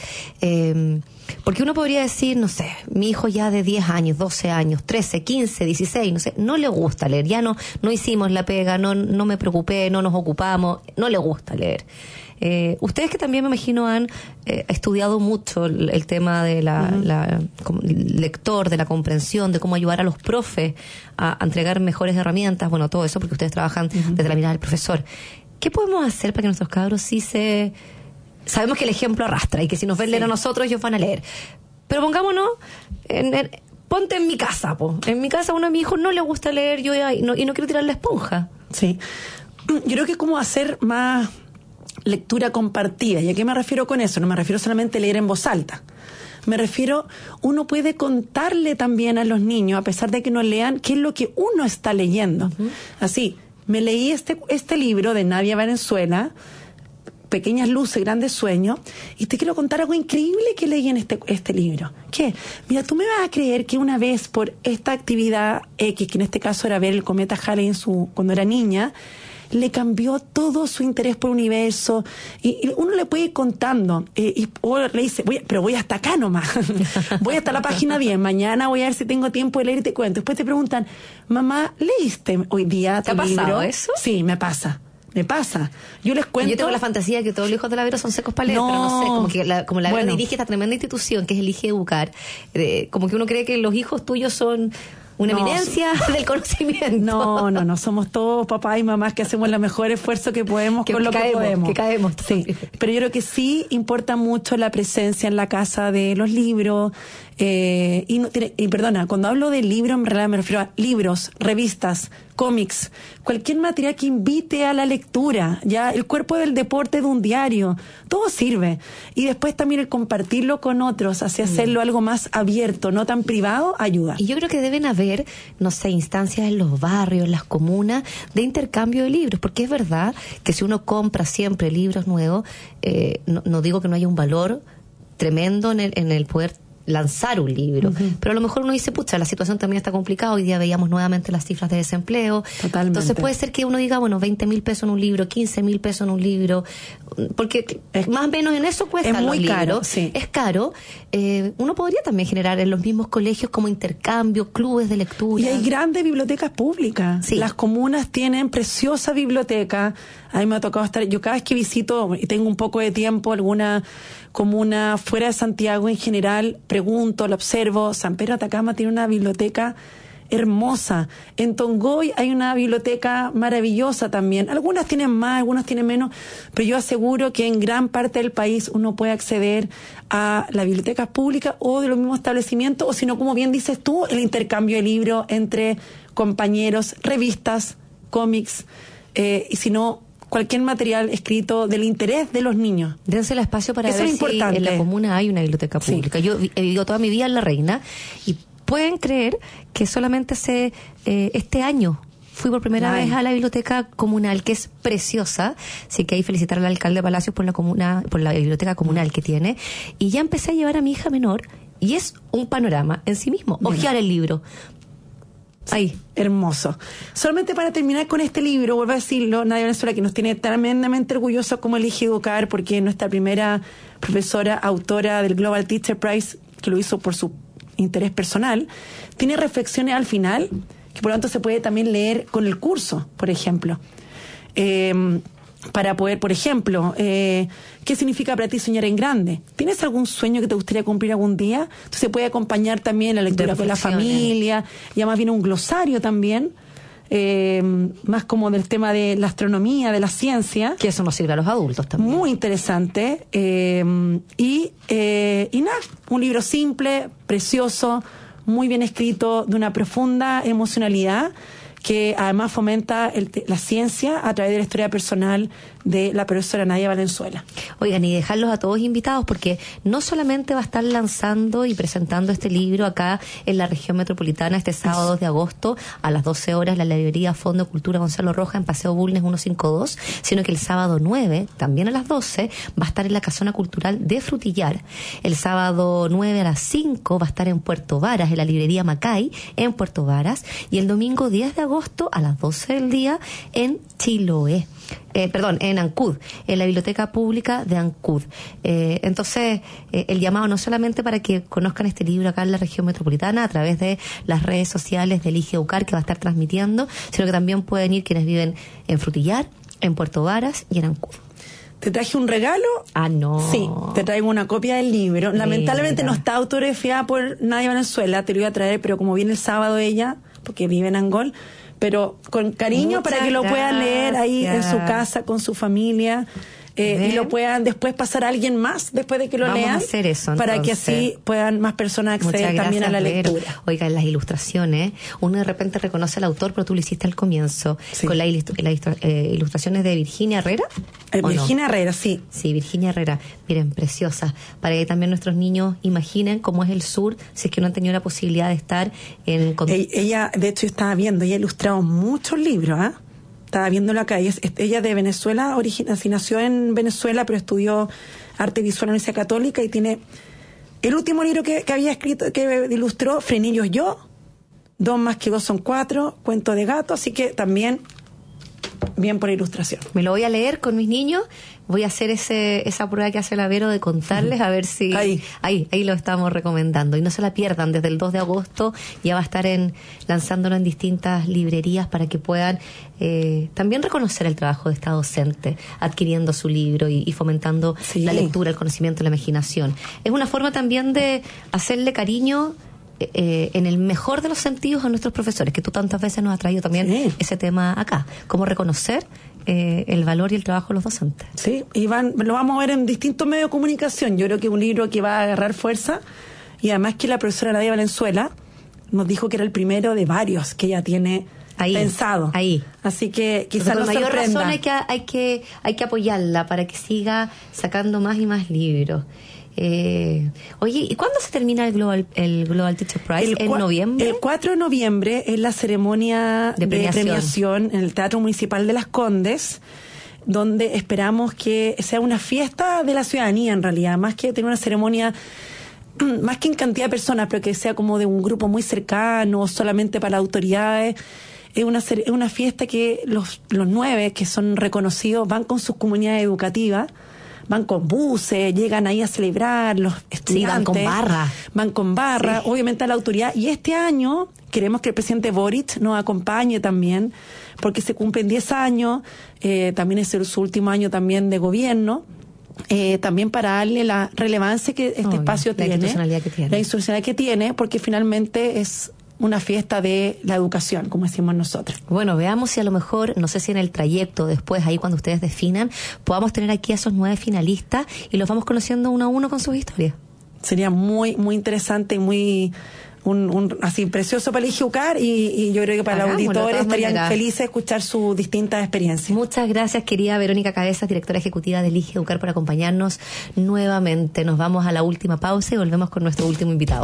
Eh, porque uno podría decir, no sé, mi hijo ya de diez años, doce años, trece, quince, dieciséis, no sé, no le gusta leer, ya no, no hicimos la pega, no, no me preocupé, no nos ocupamos, no le gusta leer. Eh, ustedes que también me imagino han eh, estudiado mucho el, el tema de la, uh-huh. la como, lector, de la comprensión, de cómo ayudar a los profes a, a entregar mejores herramientas, bueno, todo eso porque ustedes trabajan uh-huh. desde la mirada del profesor. ¿Qué podemos hacer para que nuestros cabros sí se... Sabemos que el ejemplo arrastra y que si nos ven sí. leer a nosotros ellos van a leer, pero pongámonos en, en, ponte en mi casa, po. En mi casa a uno de mis hijos no le gusta leer yo y no, y no quiero tirar la esponja. Sí, yo creo que es como hacer más lectura compartida. ¿Y a qué me refiero con eso? No me refiero solamente a leer en voz alta. Me refiero, uno puede contarle también a los niños, a pesar de que no lean, qué es lo que uno está leyendo. Uh-huh. Así, me leí este, este libro de Navia Valenzuela, Pequeñas luces, grandes sueños, y te quiero contar algo increíble que leí en este, este libro. ¿Qué? Mira, tú me vas a creer que una vez por esta actividad X, que en este caso era ver el cometa Halley en su, cuando era niña, le cambió todo su interés por el universo, y, y uno le puede ir contando, eh, y o le dice, voy, pero voy hasta acá nomás, voy hasta la página diez, mañana voy a ver si tengo tiempo de leer y te cuento. Después te preguntan, mamá, ¿leíste hoy día tu libro? ¿Te ha pasado eso? Sí, me pasa. Me pasa. Yo les cuento... Yo tengo la fantasía de que todos los hijos de la Vero son secos para leer, no, pero no sé, como que la, como la Vero bueno. dirige esta tremenda institución que es Elige Educar, eh, como que uno cree que los hijos tuyos son una no, eminencia so... del conocimiento. No, no, no, somos todos papás y mamás que hacemos el mejor esfuerzo que podemos que con lo caemos, que podemos. Que caemos. Sí, pero yo creo que sí importa mucho la presencia en la casa de los libros, eh, y, no, y perdona, cuando hablo de libros en realidad me refiero a libros, revistas, cómics, cualquier material que invite a la lectura, ya el cuerpo del deporte de un diario, todo sirve. Y después también el compartirlo con otros, así hacerlo algo más abierto, no tan privado, ayuda. Y yo creo que deben haber, no sé, instancias en los barrios, en las comunas, de intercambio de libros, porque es verdad que si uno compra siempre libros nuevos, eh, no, no digo que no haya un valor tremendo en el, en el poder lanzar un libro, uh-huh. pero a lo mejor uno dice, pucha, la situación también está complicada, hoy día veíamos nuevamente las cifras de desempleo. Totalmente. Entonces puede ser que uno diga, bueno, veinte mil pesos en un libro, quince mil pesos en un libro, porque es, más o menos en eso cuesta. Es muy los caro, libros. sí. Es caro. Eh, uno podría también generar en los mismos colegios como intercambio, clubes de lectura. Y hay grandes bibliotecas públicas. Sí. Las comunas tienen preciosa biblioteca. A mí me ha tocado estar, yo cada vez que visito y tengo un poco de tiempo, alguna comuna fuera de Santiago en general, pregunto, lo observo. San Pedro de Atacama tiene una biblioteca hermosa. En Tongoy hay una biblioteca maravillosa también. Algunas tienen más, algunas tienen menos, pero yo aseguro que en gran parte del país uno puede acceder a las bibliotecas públicas o de los mismos establecimientos, o si no, como bien dices tú, el intercambio de libros entre compañeros, revistas, cómics, eh, y si no, cualquier material escrito del interés de los niños. Dense el espacio para Eso ver es si importante. en la comuna hay una biblioteca pública. Sí. Yo he vivido toda mi vida en La Reina y pueden creer que solamente hace eh, este año fui por primera Ay. vez a la biblioteca comunal, que es preciosa, así que hay felicitar al alcalde Palacios por la comuna, por la biblioteca comunal que tiene, y ya empecé a llevar a mi hija menor y es un panorama en sí mismo, Mira. Ojear el libro. Ahí, hermoso. Solamente para terminar con este libro, vuelvo a decirlo, Navia Valenzuela, que nos tiene tremendamente orgullosos como Elige Educar, porque es nuestra primera profesora, autora del Global Teacher Prize, que lo hizo por su interés personal, tiene reflexiones al final, que por lo tanto se puede también leer con el curso, por ejemplo. Eh, para poder, por ejemplo, eh, ¿qué significa para ti soñar en grande? ¿Tienes algún sueño que te gustaría cumplir algún día? Entonces puede acompañar también la lectura con la familia, y además viene un glosario también, eh, más como del tema de la astronomía, de la ciencia. Que eso nos sirve a los adultos también. Muy interesante. Eh, y, eh, y nada, un libro simple, precioso, muy bien escrito, de una profunda emocionalidad, que además fomenta el, la ciencia a través de la historia personal de la profesora Nadia Valenzuela. Oigan, y dejarlos a todos invitados, porque no solamente va a estar lanzando y presentando este libro acá en la región metropolitana este sábado dos de agosto a las doce horas en la librería Fondo Cultura Gonzalo Rojas en Paseo Bulnes ciento cincuenta y dos, sino que el sábado nueve, también a las doce, va a estar en la Casona Cultural de Frutillar. El sábado nueve a las cinco va a estar en Puerto Varas, en la librería Macay, en Puerto Varas, y el domingo diez de agosto a las doce del día en Chiloé. Eh, perdón, en Ancud, en la Biblioteca Pública de Ancud. Eh, entonces, eh, el llamado no solamente para que conozcan este libro acá en la región metropolitana a través de las redes sociales del I G E U C A R que va a estar transmitiendo, sino que también pueden ir quienes viven en Frutillar, en Puerto Varas y en Ancud. ¿Te traje un regalo? Ah, no. Sí, te traigo una copia del libro. Lamentablemente Mira. no está autografiada por Nadia Valenzuela, te lo iba a traer, pero como viene el sábado ella, porque vive en Angol, pero con cariño Muchas para que lo puedan leer ahí en su casa con su familia eh, y lo puedan después pasar a alguien más después de que lo Vamos lean a hacer eso, para que así puedan más personas acceder gracias, también a la Vero. lectura. Oiga, en las ilustraciones uno de repente reconoce al autor, pero tú lo hiciste al comienzo, sí. con las la ilustru eh, ilustraciones de Virginia Herrera. Eh, Virginia no? Herrera, sí. Sí, Virginia Herrera. Miren, preciosa. Para que también nuestros niños imaginen cómo es el sur, si es que no han tenido la posibilidad de estar en... Ella, de hecho, yo estaba viendo, ella ha ilustrado muchos libros, ¿ah? ¿eh? Estaba viéndolo acá. Ella, ella de Venezuela, origina, sí, nació en Venezuela, pero estudió arte visual en la Universidad Católica y tiene el último libro que, que había escrito, que ilustró, Frenillos Yo, Dos más que dos son cuatro, Cuento de gato, así que también bien por ilustración. Me lo voy a leer con mis niños, voy a hacer ese esa prueba que hace la Vero de contarles, a ver si... Ahí. ahí, ahí lo estamos recomendando. Y no se la pierdan, desde el dos de agosto ya va a estar en lanzándolo en distintas librerías para que puedan eh, también reconocer el trabajo de esta docente, adquiriendo su libro y, y fomentando sí. la lectura, el conocimiento, la imaginación. Es una forma también de hacerle cariño Eh, en el mejor de los sentidos a nuestros profesores, que tú tantas veces nos has traído también sí. ese tema acá, cómo reconocer eh, el valor y el trabajo de los docentes. Sí, y van, lo vamos a ver en distintos medios de comunicación. Yo creo que es un libro que va a agarrar fuerza, y además que la profesora Nadia Valenzuela nos dijo que era el primero de varios que ella tiene ahí, pensado. Ahí. Así que quizás nos sorprenda. Con mayor razón hay que, hay, que, hay que apoyarla para que siga sacando más y más libros. Eh, oye, ¿y cuándo se termina el Global, el Global Teacher Prize? ¿En noviembre? El cuatro de noviembre es la ceremonia de premiación. de premiación en el Teatro Municipal de Las Condes, donde esperamos que sea una fiesta de la ciudadanía, en realidad, más que tener una ceremonia, más que en cantidad de personas, pero que sea como de un grupo muy cercano, solamente para las autoridades. Es una, es una fiesta que los, los nueve que son reconocidos van con sus comunidades educativas, van con buses, llegan ahí a celebrar, los estudiantes. Sí, van con barra. Van con barra, sí. obviamente a la autoridad. Y este año queremos que el presidente Boric nos acompañe también, porque se cumplen diez años, eh, también es su último año también de gobierno, eh, también para darle la relevancia que este oh, espacio la tiene. Institucionalidad que tiene. La institucionalidad que tiene, porque finalmente es una fiesta de la educación, como decimos nosotros. Bueno, veamos si a lo mejor, no sé si en el trayecto después, ahí cuando ustedes definan, podamos tener aquí a esos nueve finalistas y los vamos conociendo uno a uno con sus historias. Sería muy, muy interesante y muy, un, un así precioso para el I G E U C A R, y, y yo creo que para Hagámoslo, los auditores estarían maneras. felices de escuchar sus distintas experiencias. Muchas gracias, querida Verónica Cabezas, directora ejecutiva del I G E U C A R, por acompañarnos nuevamente. Nos vamos a la última pausa y volvemos con nuestro último invitado.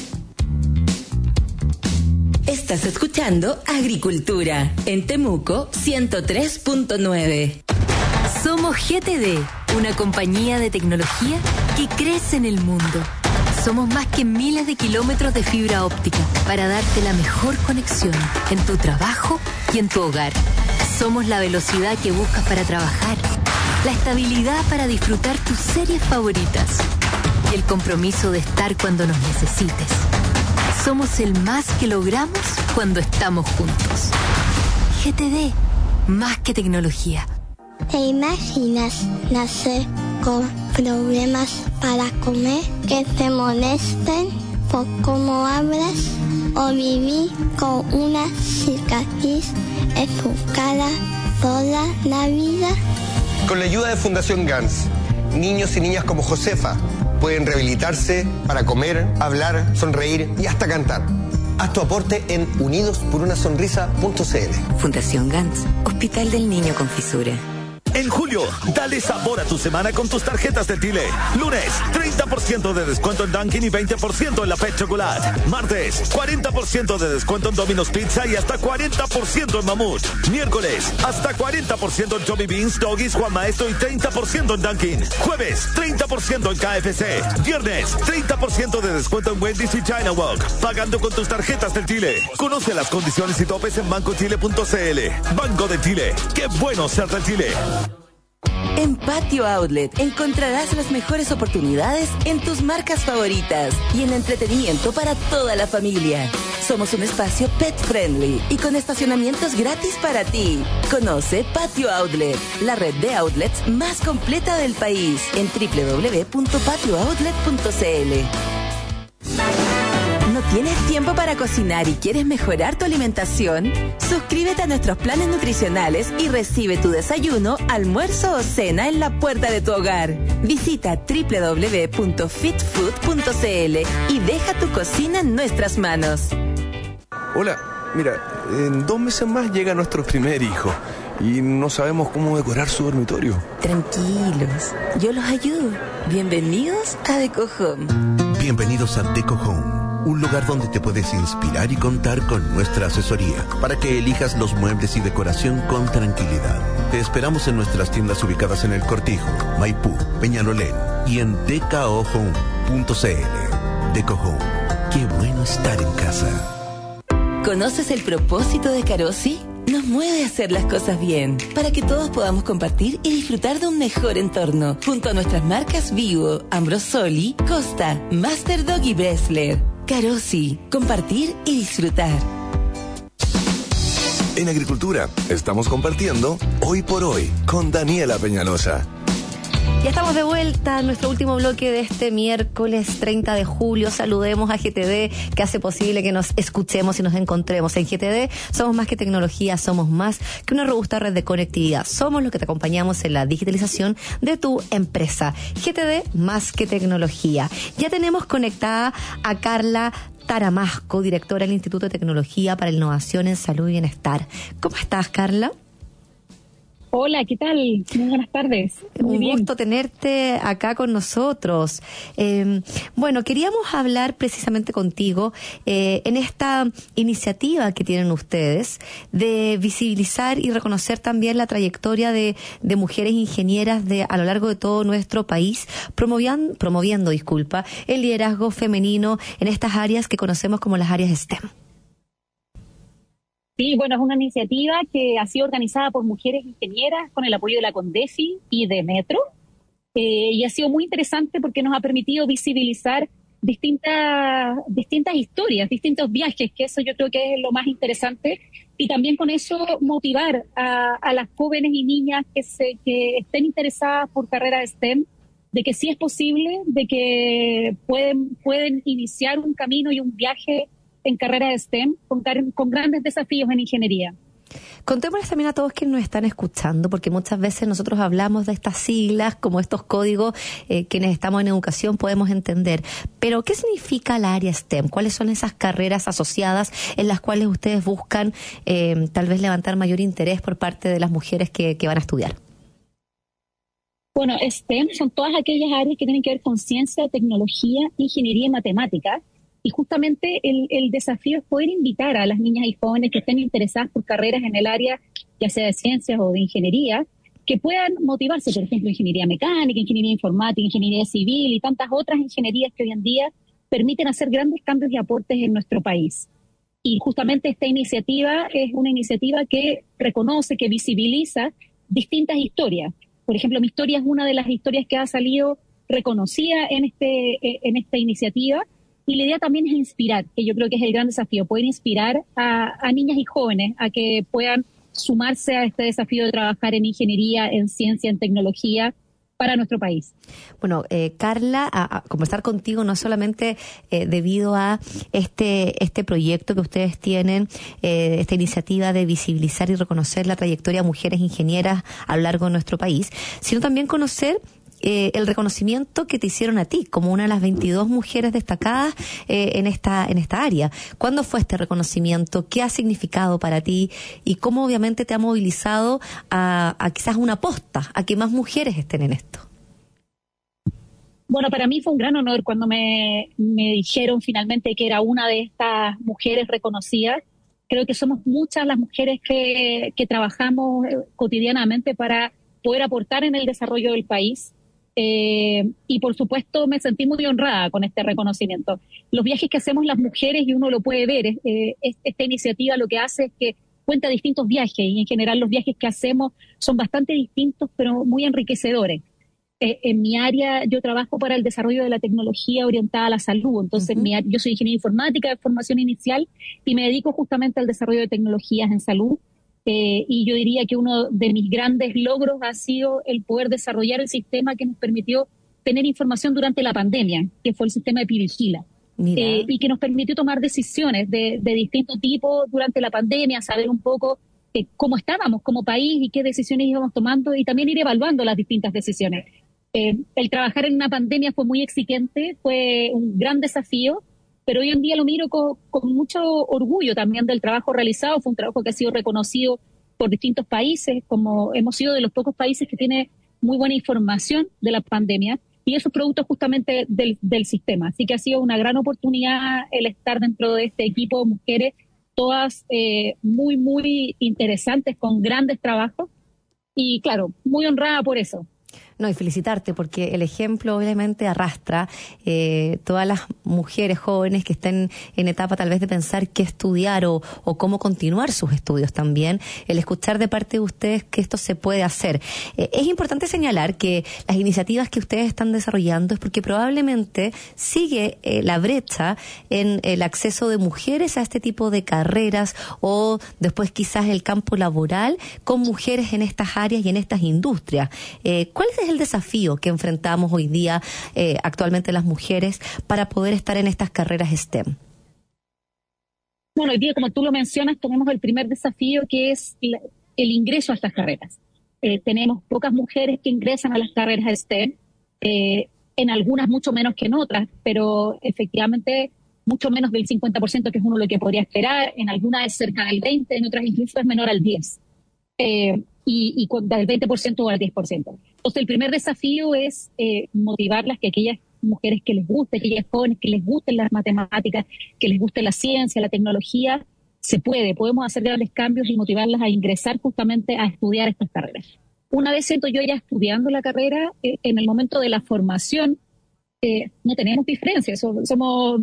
Estás escuchando Agricultura en Temuco ciento tres punto nueve. Somos G T D, una compañía de tecnología que crece en el mundo. Somos más que miles de kilómetros de fibra óptica para darte la mejor conexión en tu trabajo y en tu hogar. Somos la velocidad que buscas para trabajar, la estabilidad para disfrutar tus series favoritas y el compromiso de estar cuando nos necesites. Somos el más que logramos cuando estamos juntos. G T D, más que tecnología. ¿Te imaginas nacer con problemas para comer, que te molesten por cómo hablas, o vivir con una cicatriz en tu cara toda la vida? Con la ayuda de Fundación Gans, niños y niñas como Josefa pueden rehabilitarse para comer, hablar, sonreír y hasta cantar. Haz tu aporte en unidos por una sonrisa punto c l. Fundación Gans, Hospital del Niño con Fisura. En julio, dale sabor a tu semana con tus tarjetas de Tile. Lunes, treinta por ciento de descuento en Dunkin' y veinte por ciento en la Pet Chocolate. Martes, cuarenta por ciento de descuento en Domino's Pizza y hasta cuarenta por ciento en Mamut. Miércoles, hasta cuarenta por ciento en Johnny Beans, Doggies, Juan Maestro y treinta por ciento en Dunkin'. Jueves, treinta por ciento en K F C. Viernes, treinta por ciento de descuento en Wendy's y China Walk. Pagando con tus tarjetas del Tile. Conoce las condiciones y topes en banco chile punto c l. Banco de Chile. ¡Qué bueno ser del Chile! En Patio Outlet encontrarás las mejores oportunidades en tus marcas favoritas y en entretenimiento para toda la familia. Somos un espacio pet friendly y con estacionamientos gratis para ti. Conoce Patio Outlet, la red de outlets más completa del país, en doble u doble u doble u punto patio outlet punto c l. ¿No tienes tiempo para cocinar y quieres mejorar tu alimentación? Suscríbete a nuestros planes nutricionales y recibe tu desayuno, almuerzo o cena en la puerta de tu hogar. Visita doble u doble u doble u punto fit food punto c l y deja tu cocina en nuestras manos. Hola, mira, en dos meses más llega nuestro primer hijo y no sabemos cómo decorar su dormitorio. Tranquilos, yo los ayudo. Bienvenidos a Deco Home. Bienvenidos a Deco Home. Un lugar donde te puedes inspirar y contar con nuestra asesoría para que elijas los muebles y decoración con tranquilidad. Te esperamos en nuestras tiendas ubicadas en El Cortijo, Maipú, Peñalolén y en d k o home punto c l. Deco Home. Qué bueno estar en casa. ¿Conoces el propósito de Carosi? Nos mueve a hacer las cosas bien, para que todos podamos compartir y disfrutar de un mejor entorno, junto a nuestras marcas Vivo, Ambrosoli, Costa, Master Dog y Bresler. Carosi, compartir y disfrutar. En Agricultura estamos compartiendo Hoy por Hoy con Daniela Peñalosa. Ya estamos de vuelta en nuestro último bloque de este miércoles treinta de julio. Saludemos a G T D, que hace posible que nos escuchemos y nos encontremos. En G T D somos más que tecnología, somos más que una robusta red de conectividad. Somos los que te acompañamos en la digitalización de tu empresa. G T D, más que tecnología. Ya tenemos conectada a Carla Taramasco, directora del Instituto de Tecnología para la Innovación en Salud y Bienestar. ¿Cómo estás, Carla? Hola, ¿qué tal? Muy buenas tardes. Muy Un bien. gusto tenerte acá con nosotros. Eh, bueno, queríamos hablar precisamente contigo eh, en esta iniciativa que tienen ustedes de visibilizar y reconocer también la trayectoria de, de mujeres ingenieras de a lo largo de todo nuestro país, promoviendo, promoviendo, disculpa, el liderazgo femenino en estas áreas que conocemos como las áreas STEM. Sí, bueno, es una iniciativa que ha sido organizada por mujeres ingenieras con el apoyo de la CONDECI y de Metro. Eh, y ha sido muy interesante porque nos ha permitido visibilizar distintas, distintas historias, distintos viajes, que eso yo creo que es lo más interesante. Y también con eso motivar a, a las jóvenes y niñas que, se, que estén interesadas por carreras STEM, de que sí es posible, de que pueden, pueden iniciar un camino y un viaje en carreras STEM con, con grandes desafíos en ingeniería. Contémosles también a todos quienes nos están escuchando, porque muchas veces nosotros hablamos de estas siglas, como estos códigos, eh, quienes estamos en educación podemos entender. Pero, ¿qué significa la área STEM? ¿Cuáles son esas carreras asociadas en las cuales ustedes buscan eh, tal vez levantar mayor interés por parte de las mujeres que, que van a estudiar? Bueno, STEM son todas aquellas áreas que tienen que ver con ciencia, tecnología, ingeniería y matemática. Y justamente el, el desafío es poder invitar a las niñas y jóvenes que estén interesadas por carreras en el área, ya sea de ciencias o de ingeniería, que puedan motivarse, por ejemplo, ingeniería mecánica, ingeniería informática, ingeniería civil y tantas otras ingenierías que hoy en día permiten hacer grandes cambios y aportes en nuestro país. Y justamente esta iniciativa es una iniciativa que reconoce, que visibiliza distintas historias. Por ejemplo, mi historia es una de las historias que ha salido reconocida en, este, en esta iniciativa. Y la idea también es inspirar, que yo creo que es el gran desafío, poder inspirar a, a niñas y jóvenes a que puedan sumarse a este desafío de trabajar en ingeniería, en ciencia, en tecnología para nuestro país. Bueno, eh, Carla, a, a conversar contigo no solamente eh, debido a este este proyecto que ustedes tienen, eh, esta iniciativa de visibilizar y reconocer la trayectoria de mujeres ingenieras a lo largo de nuestro país, sino también conocer eh, el reconocimiento que te hicieron a ti como una de las veintidós mujeres destacadas eh, en esta en esta área. ¿Cuándo fue este reconocimiento? ¿Qué ha significado para ti? Y cómo obviamente te ha movilizado a, a quizás una aposta, a que más mujeres estén en esto. Bueno, para mí fue un gran honor cuando me, me dijeron finalmente que era una de estas mujeres reconocidas. Creo que somos muchas las mujeres que, que trabajamos cotidianamente para poder aportar en el desarrollo del país. Eh, y por supuesto me sentí muy honrada con este reconocimiento. Los viajes que hacemos las mujeres, y uno lo puede ver, eh, esta iniciativa lo que hace es que cuenta distintos viajes, y en general los viajes que hacemos son bastante distintos, pero muy enriquecedores. Eh, en mi área yo trabajo para el desarrollo de la tecnología orientada a la salud, entonces uh-huh. mi, yo soy ingeniera informática de formación inicial y me dedico justamente al desarrollo de tecnologías en salud, eh, y yo diría que uno de mis grandes logros ha sido el poder desarrollar el sistema que nos permitió tener información durante la pandemia, que fue el sistema de Pivigila, eh, y que nos permitió tomar decisiones de, de distinto tipo durante la pandemia, saber un poco eh, cómo estábamos como país y qué decisiones íbamos tomando, y también ir evaluando las distintas decisiones. Eh, el trabajar en una pandemia fue muy exigente, fue un gran desafío, pero hoy en día lo miro con, con mucho orgullo también del trabajo realizado. Fue un trabajo que ha sido reconocido por distintos países, como hemos sido de los pocos países que tiene muy buena información de la pandemia, y eso es producto justamente del, del sistema. Así que ha sido una gran oportunidad el estar dentro de este equipo de mujeres, todas eh, muy, muy interesantes, con grandes trabajos, y claro, muy honrada por eso. No, y felicitarte, porque el ejemplo obviamente arrastra eh, todas las mujeres jóvenes que estén en etapa tal vez de pensar qué estudiar o, o cómo continuar sus estudios también. El escuchar de parte de ustedes que esto se puede hacer. Eh, es importante señalar que las iniciativas que ustedes están desarrollando es porque probablemente sigue eh, la brecha en el acceso de mujeres a este tipo de carreras, o después quizás el campo laboral con mujeres en estas áreas y en estas industrias. Eh, ¿Cuál es el desafío que enfrentamos hoy día eh, actualmente las mujeres para poder estar en estas carreras STEM? Bueno, hoy día, como tú lo mencionas, tenemos el primer desafío, que es el, el ingreso a estas carreras. Eh, tenemos pocas mujeres que ingresan a las carreras STEM, eh, en algunas mucho menos que en otras, pero efectivamente mucho menos del cincuenta por ciento, que es uno lo que podría esperar. En algunas es cerca del veinte por ciento, en otras incluso es menor al diez por ciento. Eh, y, y con, del veinte por ciento o al diez por ciento. Entonces, el primer desafío es eh, motivarlas, que aquellas mujeres que les guste, aquellas jóvenes que les gusten las matemáticas, que les guste la ciencia, la tecnología, se puede, podemos hacer grandes cambios y motivarlas a ingresar justamente a estudiar estas carreras. Una vez siento yo ya estudiando la carrera, eh, en el momento de la formación, eh, no tenemos diferencias, somos, somos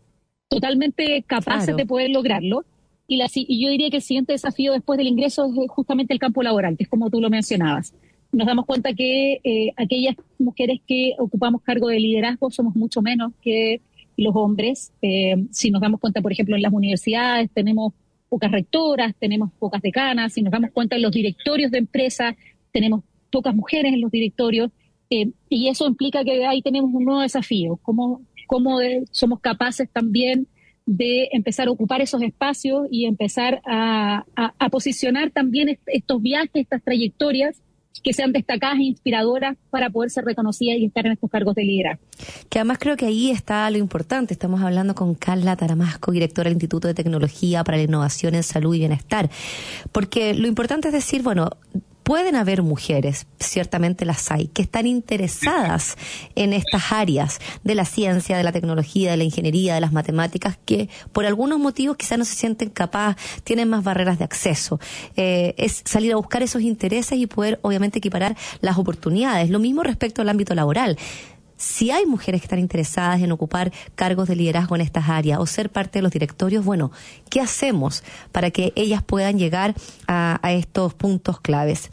totalmente capaces claro. de poder lograrlo. Y, la, y yo diría que el siguiente desafío después del ingreso es justamente el campo laboral, que es como tú lo mencionabas. Nos damos cuenta que eh, aquellas mujeres que ocupamos cargo de liderazgo somos mucho menos que los hombres. Eh, si nos damos cuenta, por ejemplo, en las universidades tenemos pocas rectoras, tenemos pocas decanas. Si nos damos cuenta en los directorios de empresas, tenemos pocas mujeres en los directorios. Eh, y eso implica que ahí tenemos un nuevo desafío. ¿Cómo, cómo de, somos capaces también de empezar a ocupar esos espacios y empezar a, a, a posicionar también est- estos viajes, estas trayectorias que sean destacadas e inspiradoras para poder ser reconocidas y estar en estos cargos de liderazgo? Que además creo que ahí está lo importante. Estamos hablando con Carla Taramasco, directora del Instituto de Tecnología para la Innovación en Salud y Bienestar. Porque lo importante es decir, bueno, pueden haber mujeres, ciertamente las hay, que están interesadas en estas áreas de la ciencia, de la tecnología, de la ingeniería, de las matemáticas, que por algunos motivos quizás no se sienten capaces, tienen más barreras de acceso. Eh, es salir a buscar esos intereses y poder, obviamente, equiparar las oportunidades. Lo mismo respecto al ámbito laboral. Si hay mujeres que están interesadas en ocupar cargos de liderazgo en estas áreas o ser parte de los directorios, bueno, ¿qué hacemos para que ellas puedan llegar a, a estos puntos claves?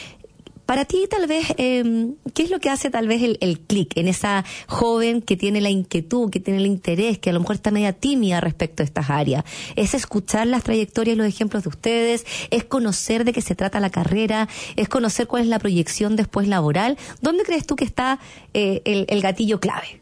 Para ti, tal vez, eh, ¿qué es lo que hace tal vez el, el clic en esa joven que tiene la inquietud, que tiene el interés, que a lo mejor está media tímida respecto a estas áreas? ¿Es escuchar las trayectorias y los ejemplos de ustedes? ¿Es conocer de qué se trata la carrera? ¿Es conocer cuál es la proyección después laboral? ¿Dónde crees tú que está eh, el, el gatillo clave?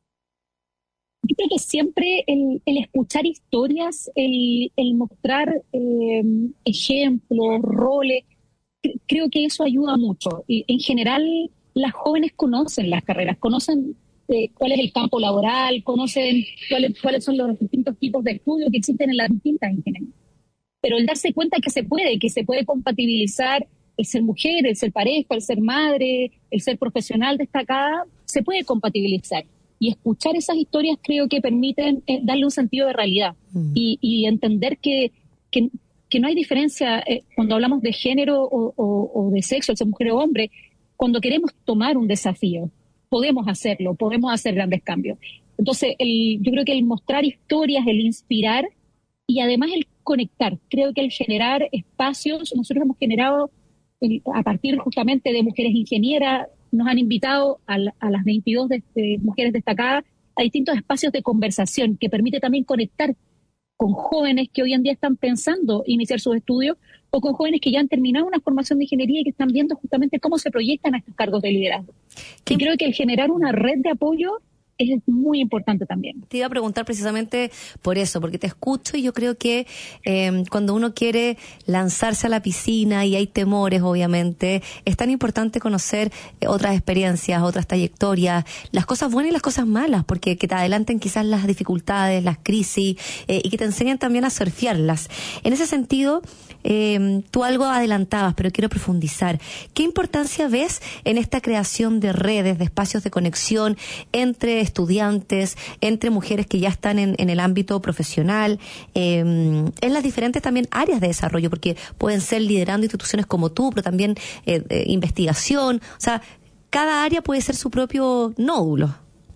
Yo creo que siempre el, el escuchar historias, el, el mostrar eh, ejemplos, roles, creo que eso ayuda mucho. Y en general, las jóvenes conocen las carreras, conocen eh, cuál es el campo laboral, conocen cuáles, cuáles son los distintos tipos de estudios que existen en las distintas ingenierías. Pero el darse cuenta que se puede, que se puede compatibilizar el ser mujer, el ser pareja, el ser madre, el ser profesional destacada, se puede compatibilizar. Y escuchar esas historias creo que permiten eh, darle un sentido de realidad mm. y, y entender que, que, que no hay diferencia eh, cuando hablamos de género o, o, o de sexo, ser mujer o hombre, cuando queremos tomar un desafío, podemos hacerlo, podemos hacer grandes cambios. Entonces, el, yo creo que el mostrar historias, el inspirar y además el conectar, creo que el generar espacios, nosotros hemos generado el, a partir justamente de mujeres ingenieras, nos han invitado a, la, a las veintidós de, de mujeres destacadas a distintos espacios de conversación que permite también conectar con jóvenes que hoy en día están pensando iniciar sus estudios o con jóvenes que ya han terminado una formación de ingeniería y que están viendo justamente cómo se proyectan a estos cargos de liderazgo. Y creo que el generar una red de apoyo es muy importante también. Te iba a preguntar precisamente por eso, porque te escucho y yo creo que eh, cuando uno quiere lanzarse a la piscina y hay temores, obviamente, es tan importante conocer eh, otras experiencias, otras trayectorias, las cosas buenas y las cosas malas, porque que te adelanten quizás las dificultades, las crisis, eh, y que te enseñen también a surfearlas. En ese sentido, eh, tú algo adelantabas, pero quiero profundizar. ¿Qué importancia ves en esta creación de redes, de espacios de conexión entre estudiantes, entre mujeres que ya están en, en el ámbito profesional, eh, en las diferentes también áreas de desarrollo, porque pueden ser liderando instituciones como tú, pero también eh, eh, investigación, o sea, cada área puede ser su propio nódulo.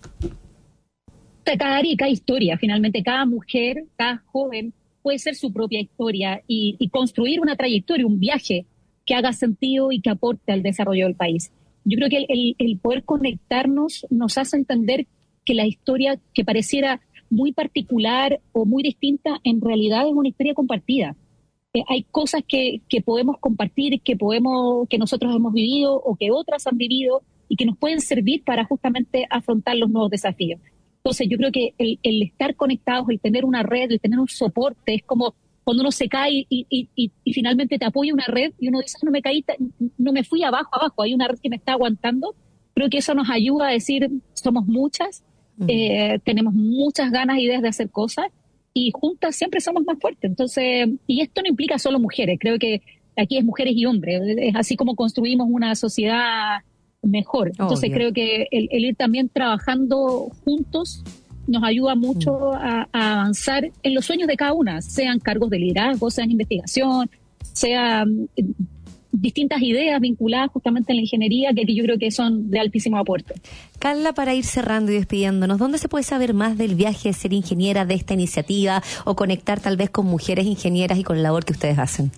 Cada área y cada historia, finalmente, cada mujer, cada joven puede ser su propia historia y, y construir una trayectoria, un viaje que haga sentido y que aporte al desarrollo del país. Yo creo que el, el, el poder conectarnos nos hace entender que la historia que pareciera muy particular o muy distinta, en realidad es una historia compartida. Eh, hay cosas que, que podemos compartir, que podemos, que nosotros hemos vivido o que otras han vivido y que nos pueden servir para justamente afrontar los nuevos desafíos. Entonces yo creo que el, el estar conectados, el tener una red, el tener un soporte, es como cuando uno se cae y, y, y, y finalmente te apoya una red y uno dice, no me caí, no me fui abajo, abajo, hay una red que me está aguantando. Creo que eso nos ayuda a decir, somos muchas, uh-huh. eh, tenemos muchas ganas y ideas de hacer cosas y juntas siempre somos más fuertes. Entonces, y esto no implica solo mujeres, creo que aquí es mujeres y hombres, es así como construimos una sociedad mejor. Entonces oh, creo que el, el ir también trabajando juntos nos ayuda mucho a, a avanzar en los sueños de cada una, sean cargos de liderazgo, sean investigación, sean eh, distintas ideas vinculadas justamente en la ingeniería que, que yo creo que son de altísimo aporte. Carla, para ir cerrando y despidiéndonos, ¿dónde se puede saber más del viaje de ser ingeniera, de esta iniciativa, o conectar tal vez con mujeres ingenieras y con la labor que ustedes hacen?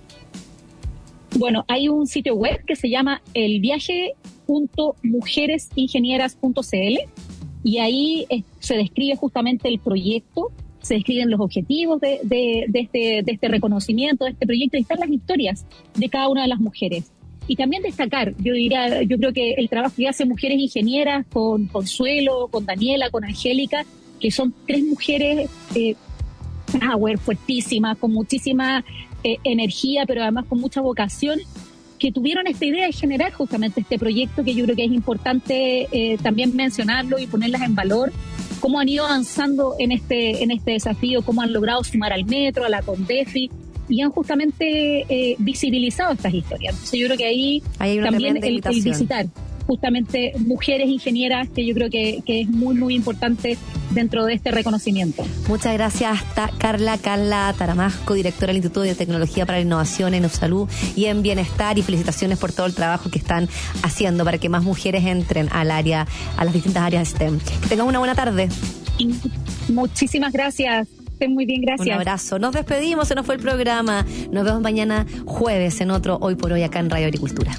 Bueno, hay un sitio web que se llama el viaje punto mujeres ingenieras punto c l y ahí eh, se describe justamente el proyecto, se describen los objetivos de, de, de, este, de este reconocimiento, de este proyecto, y están las historias de cada una de las mujeres. Y también destacar, yo diría, yo creo que el trabajo que hacen Mujeres Ingenieras con Consuelo, con Daniela, con Angélica, que son tres mujeres eh, power, fuertísimas, con muchísima eh, energía, pero además con mucha vocación, que tuvieron esta idea de generar justamente este proyecto, que yo creo que es importante eh, también mencionarlo y ponerlas en valor, cómo han ido avanzando en este en este desafío, cómo han logrado sumar al metro, a la Condefi, y han justamente eh, visibilizado estas historias. Entonces yo creo que ahí también el, el visitar justamente mujeres ingenieras, que yo creo que, que es muy, muy importante dentro de este reconocimiento. Muchas gracias, ta- Carla, Carla Taramasco, directora del Instituto de Tecnología para la Innovación en Salud y en Bienestar, y felicitaciones por todo el trabajo que están haciendo para que más mujeres entren al área, a las distintas áreas STEM. Que tengan una buena tarde. Muchísimas gracias. Estén muy bien, gracias. Un abrazo. Nos despedimos, se nos fue el programa. Nos vemos mañana jueves en otro Hoy por Hoy acá en Radio Agricultura.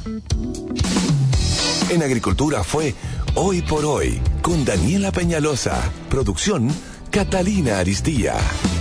En Agricultura fue Hoy por Hoy con Daniela Peñalosa. Producción Catalina Aristía.